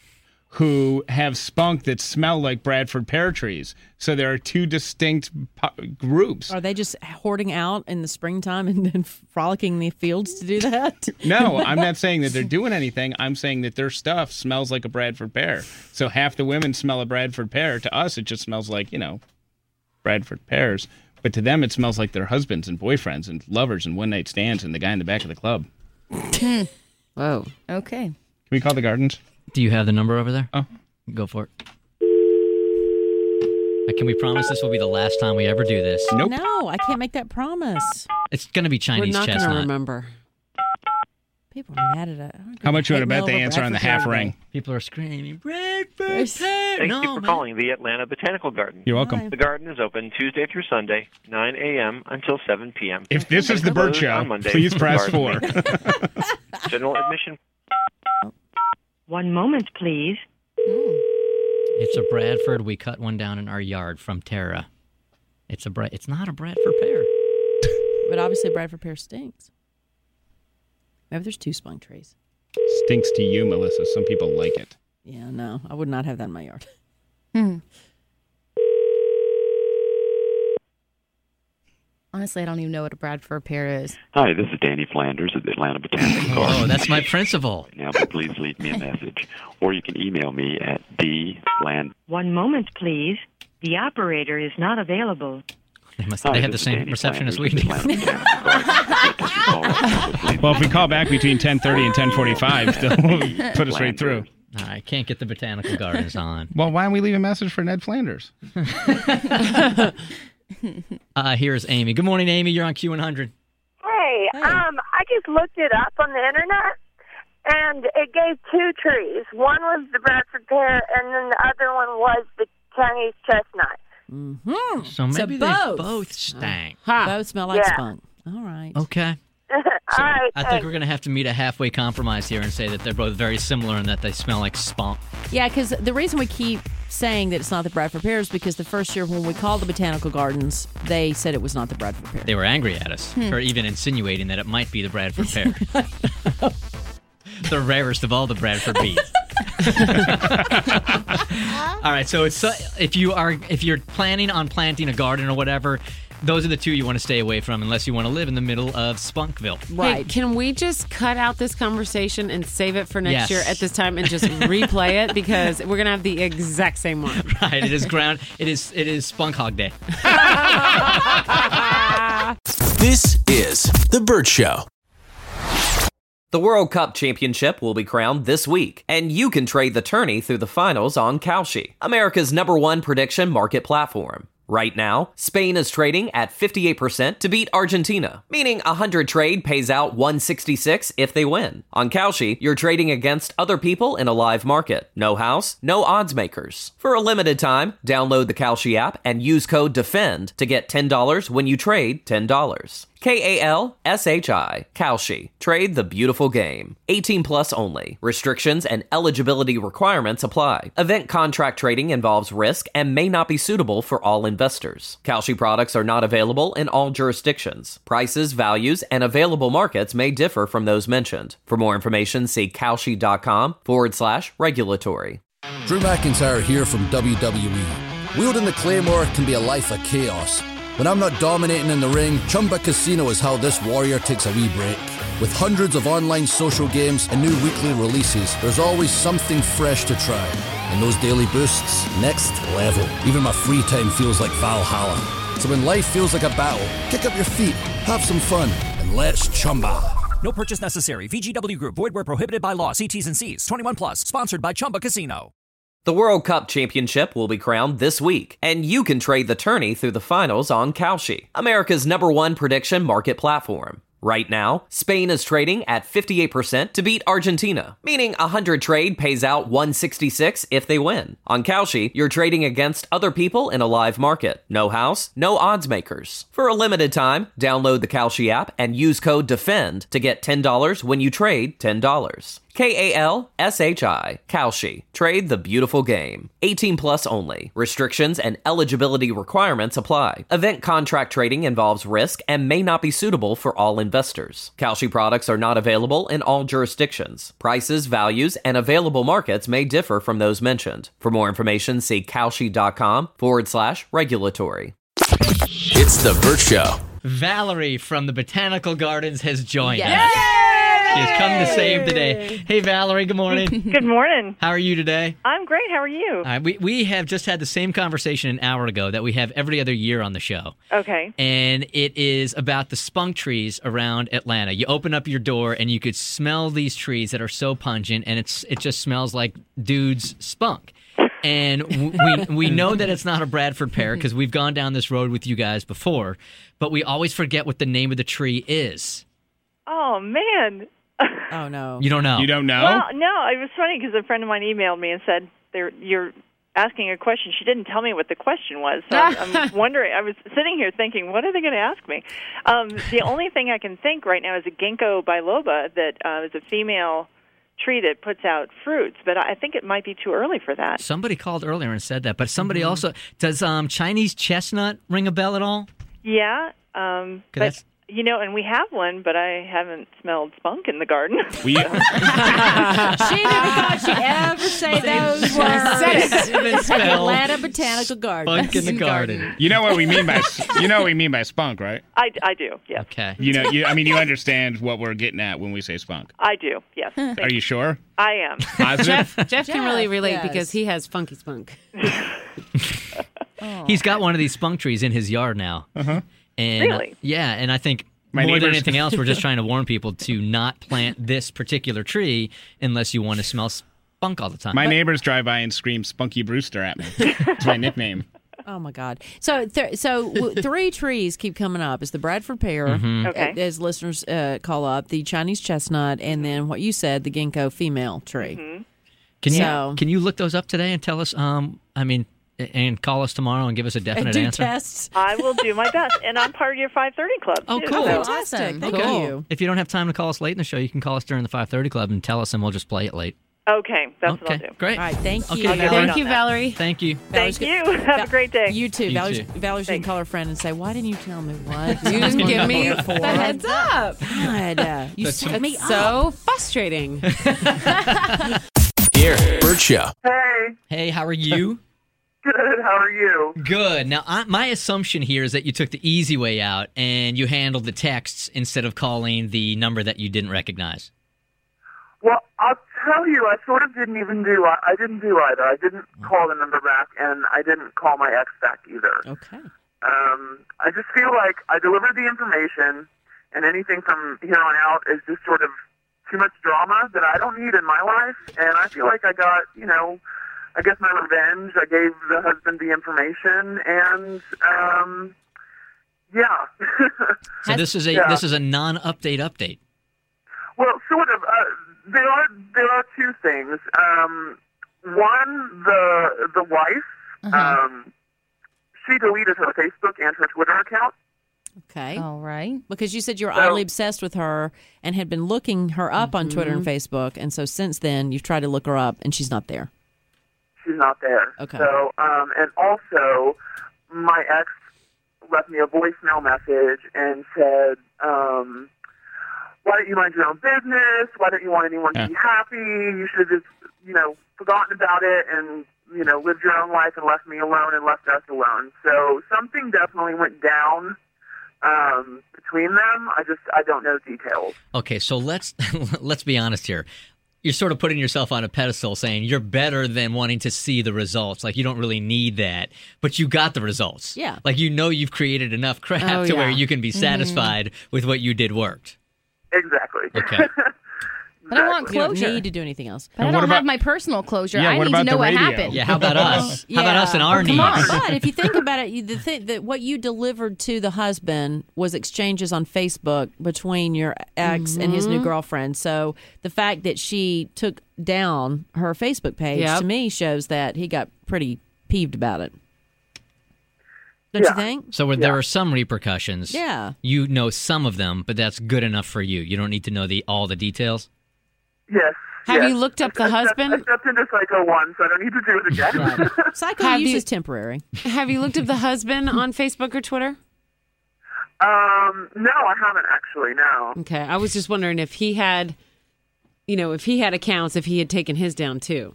Speaker 8: who have spunk that smell like Bradford pear trees? So there are two distinct po- groups.
Speaker 7: Are they just hoarding out in the springtime and then frolicking the fields to do that?
Speaker 8: No, I'm not saying that they're doing anything. I'm saying that their stuff smells like a Bradford pear. So half the women smell a Bradford pear. To us, it just smells like, you know, Bradford pears. But to them, it smells like their husbands and boyfriends and lovers and one-night stands and the guy in the back of the club.
Speaker 9: Whoa.
Speaker 12: Okay.
Speaker 8: we call the Gardens?
Speaker 5: Do you have the number over there?
Speaker 8: Oh.
Speaker 5: Go for it. Uh, Can we promise this will be the last time we ever do this?
Speaker 8: Nope.
Speaker 7: No, I can't make that promise.
Speaker 5: It's going to be Chinese
Speaker 9: We're not
Speaker 5: chestnut.
Speaker 9: going to remember.
Speaker 7: People are mad at it.
Speaker 8: How much you want to bet they answer on the half ring?
Speaker 5: People are screaming, Bradford
Speaker 7: Yes.
Speaker 5: Pear!
Speaker 13: Thank
Speaker 5: No,
Speaker 13: you for
Speaker 5: man.
Speaker 13: calling the Atlanta Botanical Garden.
Speaker 8: You're welcome.
Speaker 13: The garden is open Tuesday through Sunday, nine a.m. until seven p.m.
Speaker 8: If this is the Bird
Speaker 13: Closed
Speaker 8: Show,
Speaker 13: on Monday
Speaker 8: please
Speaker 13: for
Speaker 8: press
Speaker 13: garden
Speaker 8: four.
Speaker 13: maintenance. General admission.
Speaker 14: One moment, please.
Speaker 5: It's a Bradford. We cut one down in our yard from Terra. It's a Bra- It's not a Bradford pear.
Speaker 7: But obviously, Bradford pear stinks. Maybe there's two spunk trees.
Speaker 8: Stinks to you, Melissa. Some people like it.
Speaker 7: Yeah, no, I would not have that in my yard.
Speaker 12: Hmm. Honestly, I don't even know what a Bradford pear is.
Speaker 23: Hi, this is Danny Flanders of the Atlanta Botanical Garden.
Speaker 5: Oh, that's my principal.
Speaker 23: Now, but please leave me a message, or you can email me at dfland.
Speaker 14: One moment, please. The operator is not available.
Speaker 5: They must.
Speaker 23: Hi,
Speaker 5: They have the
Speaker 23: this is
Speaker 5: same
Speaker 23: Danny
Speaker 5: reception as
Speaker 23: Flanders
Speaker 5: we
Speaker 23: of
Speaker 5: do.
Speaker 23: the Atlanta Botanical Garden.
Speaker 8: Well, if we call back between ten thirty and ten forty-five, they'll put us right through.
Speaker 5: I can't get the botanical gardens on.
Speaker 8: Well, why don't we leave a message for Ned Flanders?
Speaker 5: Uh, here's Amy. Good morning, Amy. You're on Q one hundred.
Speaker 24: Hey, um, I just looked it up on the internet, and it gave two trees. One was the Bradford pear, and then the other one was the Chinese chestnut.
Speaker 7: Mm-hmm.
Speaker 5: So maybe they
Speaker 7: both.
Speaker 5: both stank.
Speaker 7: Both smell like
Speaker 24: Yeah.
Speaker 7: spunk. All right.
Speaker 5: Okay.
Speaker 24: All right.
Speaker 5: I think we're going to have to meet a halfway compromise here and say that they're both very similar and that they smell like spunk.
Speaker 7: Yeah, because the reason we keep saying that it's not the Bradford pear is because the first year when we called the Botanical Gardens, they said it was not the Bradford pear.
Speaker 5: They were angry at us
Speaker 7: Hmm.
Speaker 5: for even insinuating that it might be the Bradford pear. The rarest of all the Bradford bees. All right, so it's uh, if you are if you're planning on planting a garden or whatever, those are the two you want to stay away from unless you want to live in the middle of Spunkville.
Speaker 9: Hey, can we just cut out this conversation and save it for next
Speaker 5: Yes.
Speaker 9: year at this time and just replay it because we're gonna have the exact same one.
Speaker 5: Right, it is ground. It is it is Spunk Hog Day.
Speaker 4: This is The Bird Show.
Speaker 1: The World Cup Championship will be crowned this week, and you can trade the tourney through the finals on Kalshi, America's number one prediction market platform. Right now, Spain is trading at fifty-eight percent to beat Argentina, meaning one hundred trade pays out one sixty-six if they win. On Kalshi, you're trading against other people in a live market. No house, no odds makers. For a limited time, download the Kalshi app and use code DEFEND to get ten dollars when you trade ten dollars. K A L S H I, Kalshi. Trade the beautiful game. eighteen plus only. Restrictions and eligibility requirements apply. Event contract trading involves risk and may not be suitable for all investors. Kalshi products are not available in all jurisdictions. Prices, values, and available markets may differ from those mentioned. For more information, see Kalshi.com forward slash regulatory.
Speaker 25: Drew McIntyre here from W W E. Wielding the Claymore can be a life of chaos. When I'm not dominating in the ring, Chumba Casino is how this warrior takes a wee break. With hundreds of online social games and new weekly releases, there's always something fresh to try. And those daily boosts, next level. Even my free time feels like Valhalla. So when life feels like a battle, kick up your feet, have some fun, and let's Chumba.
Speaker 3: No purchase necessary. V G W Group. Void where prohibited by law. See T's and C's. twenty-one plus. Sponsored by Chumba Casino.
Speaker 1: The World Cup Championship will be crowned this week, and you can trade the tourney through the finals on Kalshi, America's number one prediction market platform. Right now, Spain is trading at fifty-eight percent to beat Argentina, meaning one hundred trade pays out one sixty-six if they win. On Kalshi, you're trading against other people in a live market. No house, no odds makers. For a limited time, download the Kalshi app and use code DEFEND to get ten dollars when you trade ten dollars. K A L S H I, Kalshi. Trade the beautiful game. eighteen plus only. Restrictions and eligibility requirements apply. Event contract trading involves risk and may not be suitable for all investors. Kalshi products are not available in all jurisdictions. Prices, values, and available markets may differ from those mentioned. For more information, see Kalshi.com forward slash regulatory.
Speaker 4: It's The Bird Show.
Speaker 5: Valerie from the Botanical Gardens has joined
Speaker 7: Yes.
Speaker 5: us. has come to save the day. Hey, Valerie, good morning.
Speaker 15: Good morning.
Speaker 5: How are you today?
Speaker 15: I'm great. How are you?
Speaker 5: All right, we, we have just had the same conversation an hour ago that we have every other year on the show.
Speaker 15: Okay.
Speaker 5: And it is about the spunk trees around Atlanta. You open up your door and you could smell these trees that are so pungent, and it's it just smells like dude's spunk. And we we know that it's not a Bradford pear because we've gone down this road with you guys before, but we always forget what the name of the tree is.
Speaker 15: Oh, man.
Speaker 7: Oh, no.
Speaker 5: You don't know?
Speaker 8: You don't know?
Speaker 15: Well, no, it was funny because a friend of mine emailed me and said, They're, you're asking a question. She didn't tell me what the question was. So I'm, I'm wondering, I was sitting here thinking, what are they going to ask me? Um, the only thing I can think right now is a ginkgo biloba that uh, is a female tree that puts out fruits, but I think it might be too early for that.
Speaker 5: Somebody called earlier and said that, but somebody mm-hmm. also, does um, Chinese chestnut ring a bell at all?
Speaker 15: Yeah, um, but...
Speaker 5: That's...
Speaker 15: You know, and we have one, but I haven't smelled spunk in the garden.
Speaker 8: We...
Speaker 7: she never thought she'd ever say those words. Atlanta Botanical Garden.
Speaker 5: Spunk in the garden.
Speaker 8: You know what we mean by you know what we mean by spunk, right?
Speaker 15: I, I do. Yes.
Speaker 5: Okay.
Speaker 8: You know, you, I mean, you understand what we're getting at when we say spunk.
Speaker 15: I do. Yes.
Speaker 8: Are you sure?
Speaker 15: I am.
Speaker 8: Positive?
Speaker 9: Jeff, Jeff can really
Speaker 7: Jeff,
Speaker 9: relate
Speaker 7: yes.
Speaker 9: because he has funky spunk.
Speaker 7: Oh.
Speaker 5: He's got one of these spunk trees in his yard now.
Speaker 8: Uh-huh.
Speaker 5: And,
Speaker 15: Really?
Speaker 5: Uh, yeah, and I think
Speaker 8: My
Speaker 5: more than
Speaker 8: neighbors-
Speaker 5: anything else, we're just trying to warn people to not plant this particular tree unless you want to smell spunk all the time.
Speaker 8: My neighbors drive by and scream Spunky Brewster at me. It's my nickname.
Speaker 7: Oh, my God. So th- so w- three trees keep coming up. It's the Bradford pear,
Speaker 5: Mhm.
Speaker 15: Okay.
Speaker 7: as listeners uh, call up, the Chinese chestnut, and then what you said, the ginkgo female tree.
Speaker 15: Mm-hmm.
Speaker 5: Can you
Speaker 7: So-
Speaker 5: can you look those up today and tell us? Um, I mean, and call us tomorrow and give us a definite
Speaker 7: do
Speaker 5: answer.
Speaker 7: tests.
Speaker 15: I will do my best, and I'm part of your five thirty club.
Speaker 5: Oh,
Speaker 15: too,
Speaker 5: cool.
Speaker 15: so-
Speaker 7: Fantastic. Thank
Speaker 5: Okay.
Speaker 7: you.
Speaker 5: If you don't have time to call us late in the show, you can call us during the five thirty club and tell us, and we'll just play it late.
Speaker 15: Okay, that's what
Speaker 5: Okay,
Speaker 15: I'll do.
Speaker 5: great.
Speaker 7: All right, thank you.
Speaker 5: Okay,
Speaker 15: I'll get
Speaker 7: Valerie.
Speaker 15: right
Speaker 9: Thank you,
Speaker 15: on that.
Speaker 9: Valerie.
Speaker 5: Thank you.
Speaker 7: Valerie's
Speaker 15: Thank
Speaker 7: go-
Speaker 15: you. Have a great day.
Speaker 7: You too.
Speaker 5: You
Speaker 7: Valerie's,
Speaker 5: too.
Speaker 7: Valerie's going to call her friend and say, why didn't you tell me what?
Speaker 9: You didn't give me
Speaker 7: for?
Speaker 9: the heads up.
Speaker 7: God, uh, you set me up.
Speaker 9: So frustrating.
Speaker 4: Here, Bert Show.
Speaker 16: Hey,
Speaker 5: Hey, how are you?
Speaker 16: good. How are you?
Speaker 5: Good. Now, I, my assumption here is that you took the easy way out and you handled the texts instead of calling the number that you didn't recognize.
Speaker 16: Well, I'll tell you, I sort of didn't even do. I, I didn't do either. I didn't call the number back, and I didn't call my ex back either.
Speaker 7: Okay.
Speaker 16: Um, I just feel like I delivered the information, and anything from here on out is just sort of too much drama that I don't need in my life. And I feel like I got, you know, I guess my revenge. I gave the husband the information, and um, yeah.
Speaker 5: So this is a
Speaker 16: Yeah.
Speaker 5: this is a non-update update.
Speaker 16: Well, sort of. Uh, there are there are two things. Um, one, the the wife,
Speaker 7: Uh-huh.
Speaker 16: um, she deleted her Facebook and her Twitter account.
Speaker 7: Okay.
Speaker 12: All right.
Speaker 7: Because you said you were
Speaker 16: So-
Speaker 7: oddly obsessed with her and had been looking her up on Twitter and Facebook, and so since then you've tried to look her up, and she's not there.
Speaker 16: She's not there.
Speaker 7: Okay.
Speaker 16: So, um, and also, my ex left me a voicemail message and said, um, "Why don't you mind your own business? Why don't you want anyone to be happy? You should have just, you know, forgotten about it and, you know, lived your own life and left me alone and left us alone." So something definitely went down um, between them. I just I don't know details.
Speaker 5: Okay, so let's let's be honest here. You're sort of putting yourself on a pedestal saying you're better than wanting to see the results. Like, you don't really need that, but you got the results.
Speaker 7: Yeah.
Speaker 5: Like, you know you've created enough crap
Speaker 7: Oh,
Speaker 5: to
Speaker 7: yeah.
Speaker 5: where you can be
Speaker 7: Mhm.
Speaker 5: satisfied with what you did worked.
Speaker 16: Exactly.
Speaker 5: Okay.
Speaker 12: But I want
Speaker 7: You don't
Speaker 12: closure.
Speaker 7: need to do anything else.
Speaker 12: But I don't have my personal closure. I need to know what happened.
Speaker 5: Yeah, how about us? How about us and our
Speaker 7: Oh,
Speaker 5: needs?
Speaker 7: come on. But if you think about it, you, the thing that what you delivered to the husband was exchanges on Facebook between your ex and his new
Speaker 9: Mhm.
Speaker 7: girlfriend. So the fact that she took down her Facebook page
Speaker 9: Yep.
Speaker 7: to me shows that he got pretty peeved about it. Don't
Speaker 16: Yeah.
Speaker 7: you think?
Speaker 5: So where there are some repercussions.
Speaker 7: Yeah.
Speaker 5: You know some of them, but that's good enough for you. You don't need to know the all the details.
Speaker 16: Yes.
Speaker 9: Have
Speaker 16: yes.
Speaker 9: you looked up the
Speaker 16: I stepped-
Speaker 9: husband?
Speaker 16: I stepped into Psycho one, so I don't need to do it again.
Speaker 7: Psycho
Speaker 9: Have
Speaker 7: use
Speaker 9: you-
Speaker 7: is temporary.
Speaker 9: Have you looked up the husband on Facebook or Twitter?
Speaker 16: um, no, I haven't actually. No.
Speaker 9: Okay, I was just wondering if he had, you know, if he had accounts, if he had taken his down too,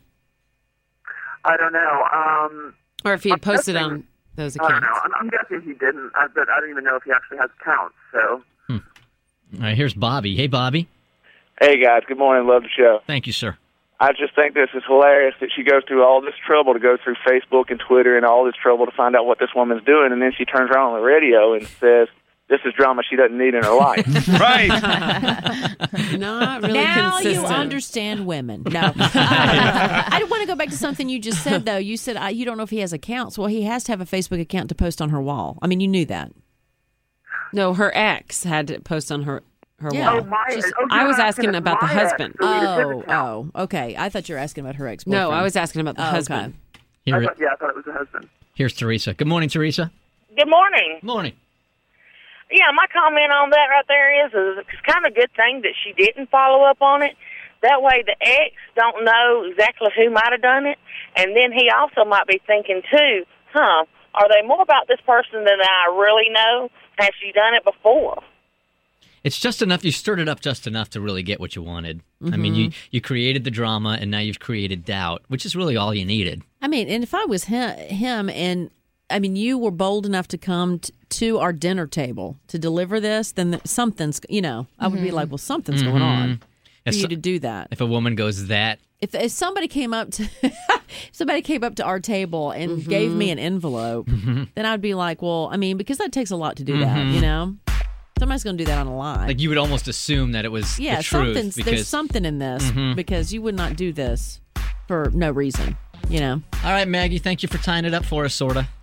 Speaker 16: I don't know. Um,
Speaker 9: or if he had
Speaker 16: I'm
Speaker 9: posted
Speaker 16: guessing-
Speaker 9: on those
Speaker 16: I don't
Speaker 9: accounts.
Speaker 16: know. I'm, I'm guessing he didn't, I, but I don't even know if he actually has accounts. So.
Speaker 5: All right, here's Bobby. Hey, Bobby.
Speaker 17: Hey, guys. Good morning. Love the show.
Speaker 5: Thank you, sir.
Speaker 17: I just think this is hilarious that she goes through all this trouble to go through Facebook and Twitter and all this trouble to find out what this woman's doing, and then she turns around on the radio and says, this is drama she doesn't need in her life.
Speaker 8: Right.
Speaker 9: Not really
Speaker 7: now
Speaker 9: consistent.
Speaker 7: you understand women. No. I, I want to go back to something you just said, though. You said uh, you don't know if he has accounts. Well, he has to have a Facebook account to post on her wall. I mean, you knew that.
Speaker 9: No, her ex had to post on her, her
Speaker 7: Yeah.
Speaker 9: wall.
Speaker 7: Oh, my-
Speaker 9: She's-
Speaker 7: oh,
Speaker 9: I
Speaker 7: you're
Speaker 9: was
Speaker 7: asking
Speaker 9: asking about the
Speaker 7: my
Speaker 9: husband.
Speaker 7: Oh, oh, okay. I thought you were asking about her ex-boyfriend.
Speaker 9: No, I was asking about the
Speaker 7: Oh,
Speaker 9: husband.
Speaker 5: Here,
Speaker 17: I thought, yeah, I thought it was the husband.
Speaker 5: here's Teresa. Good morning, Teresa.
Speaker 18: Good morning.
Speaker 5: Morning.
Speaker 18: Yeah, my comment on that right there is, is it's kind of a good thing that she didn't follow up on it. That way the ex don't know exactly who might have done it. And then he also might be thinking, too, huh, are they more about this person than I really know? Has she done it before?
Speaker 5: It's just enough. You stirred it up just enough to really get what you wanted. I mean, you, you created the drama, and now you've created doubt, which is really all you needed.
Speaker 7: I mean, and if I was him, him and, I mean, you were bold enough to come t- to our dinner table to deliver this, then th- something's, you know, I would be like, well, something's going on for
Speaker 5: If
Speaker 7: you
Speaker 5: so-
Speaker 7: to do that.
Speaker 5: If a woman goes that,
Speaker 7: If, if somebody came up to somebody came up to our table and gave me an envelope, then I'd be like, well, I mean, because that takes a lot to do that,
Speaker 5: Mhm.
Speaker 7: you know? Somebody's going to do that on a lie.
Speaker 5: like you would almost assume that it was
Speaker 7: yeah,
Speaker 5: the truth.
Speaker 7: something's
Speaker 5: because,
Speaker 7: there's something in this
Speaker 5: Mhm.
Speaker 7: because you would not do this for no reason, you know?
Speaker 5: All right, Maggie, thank you for tying it up for us, sort of.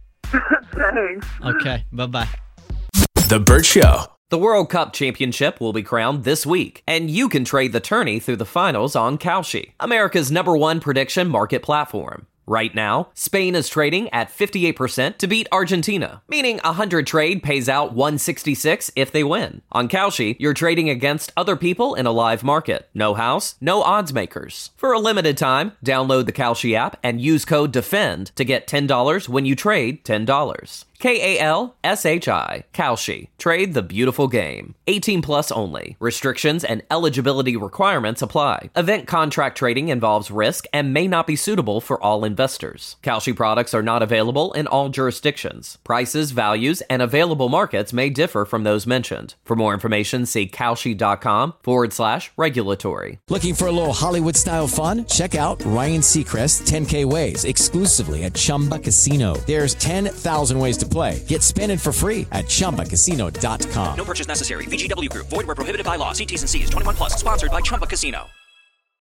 Speaker 17: Thanks.
Speaker 5: Okay, bye-bye.
Speaker 4: The Burt Show.
Speaker 1: The World Cup Championship will be crowned this week, and you can trade the tourney through the finals on Kalshi, America's number one prediction market platform. Right now, Spain is trading at fifty-eight percent to beat Argentina, meaning a one hundred trade pays out one sixty-six if they win. On Kalshi, you're trading against other people in a live market. No house, no odds makers. For a limited time, download the Kalshi app and use code DEFEND to get ten dollars when you trade ten dollars. K A L S H I, Kalshi. Trade the beautiful game. eighteen plus only. Restrictions and eligibility requirements apply. Event contract trading involves risk and may not be suitable for all investors. Kalshi products are not available in all jurisdictions. Prices, values, and available markets may differ from those mentioned. For more information, see Kalshi.com forward slash regulatory.
Speaker 19: Looking for a little Hollywood-style fun? Check out Ryan Seacrest's ten K Ways exclusively at Chumba Casino. There's ten thousand ways to play. Get spinning for free at Chumba Casino dot com.
Speaker 3: No purchase necessary. V G W Group. Void where prohibited by law. See T's and C's. twenty-one plus. Sponsored by Chumba Casino.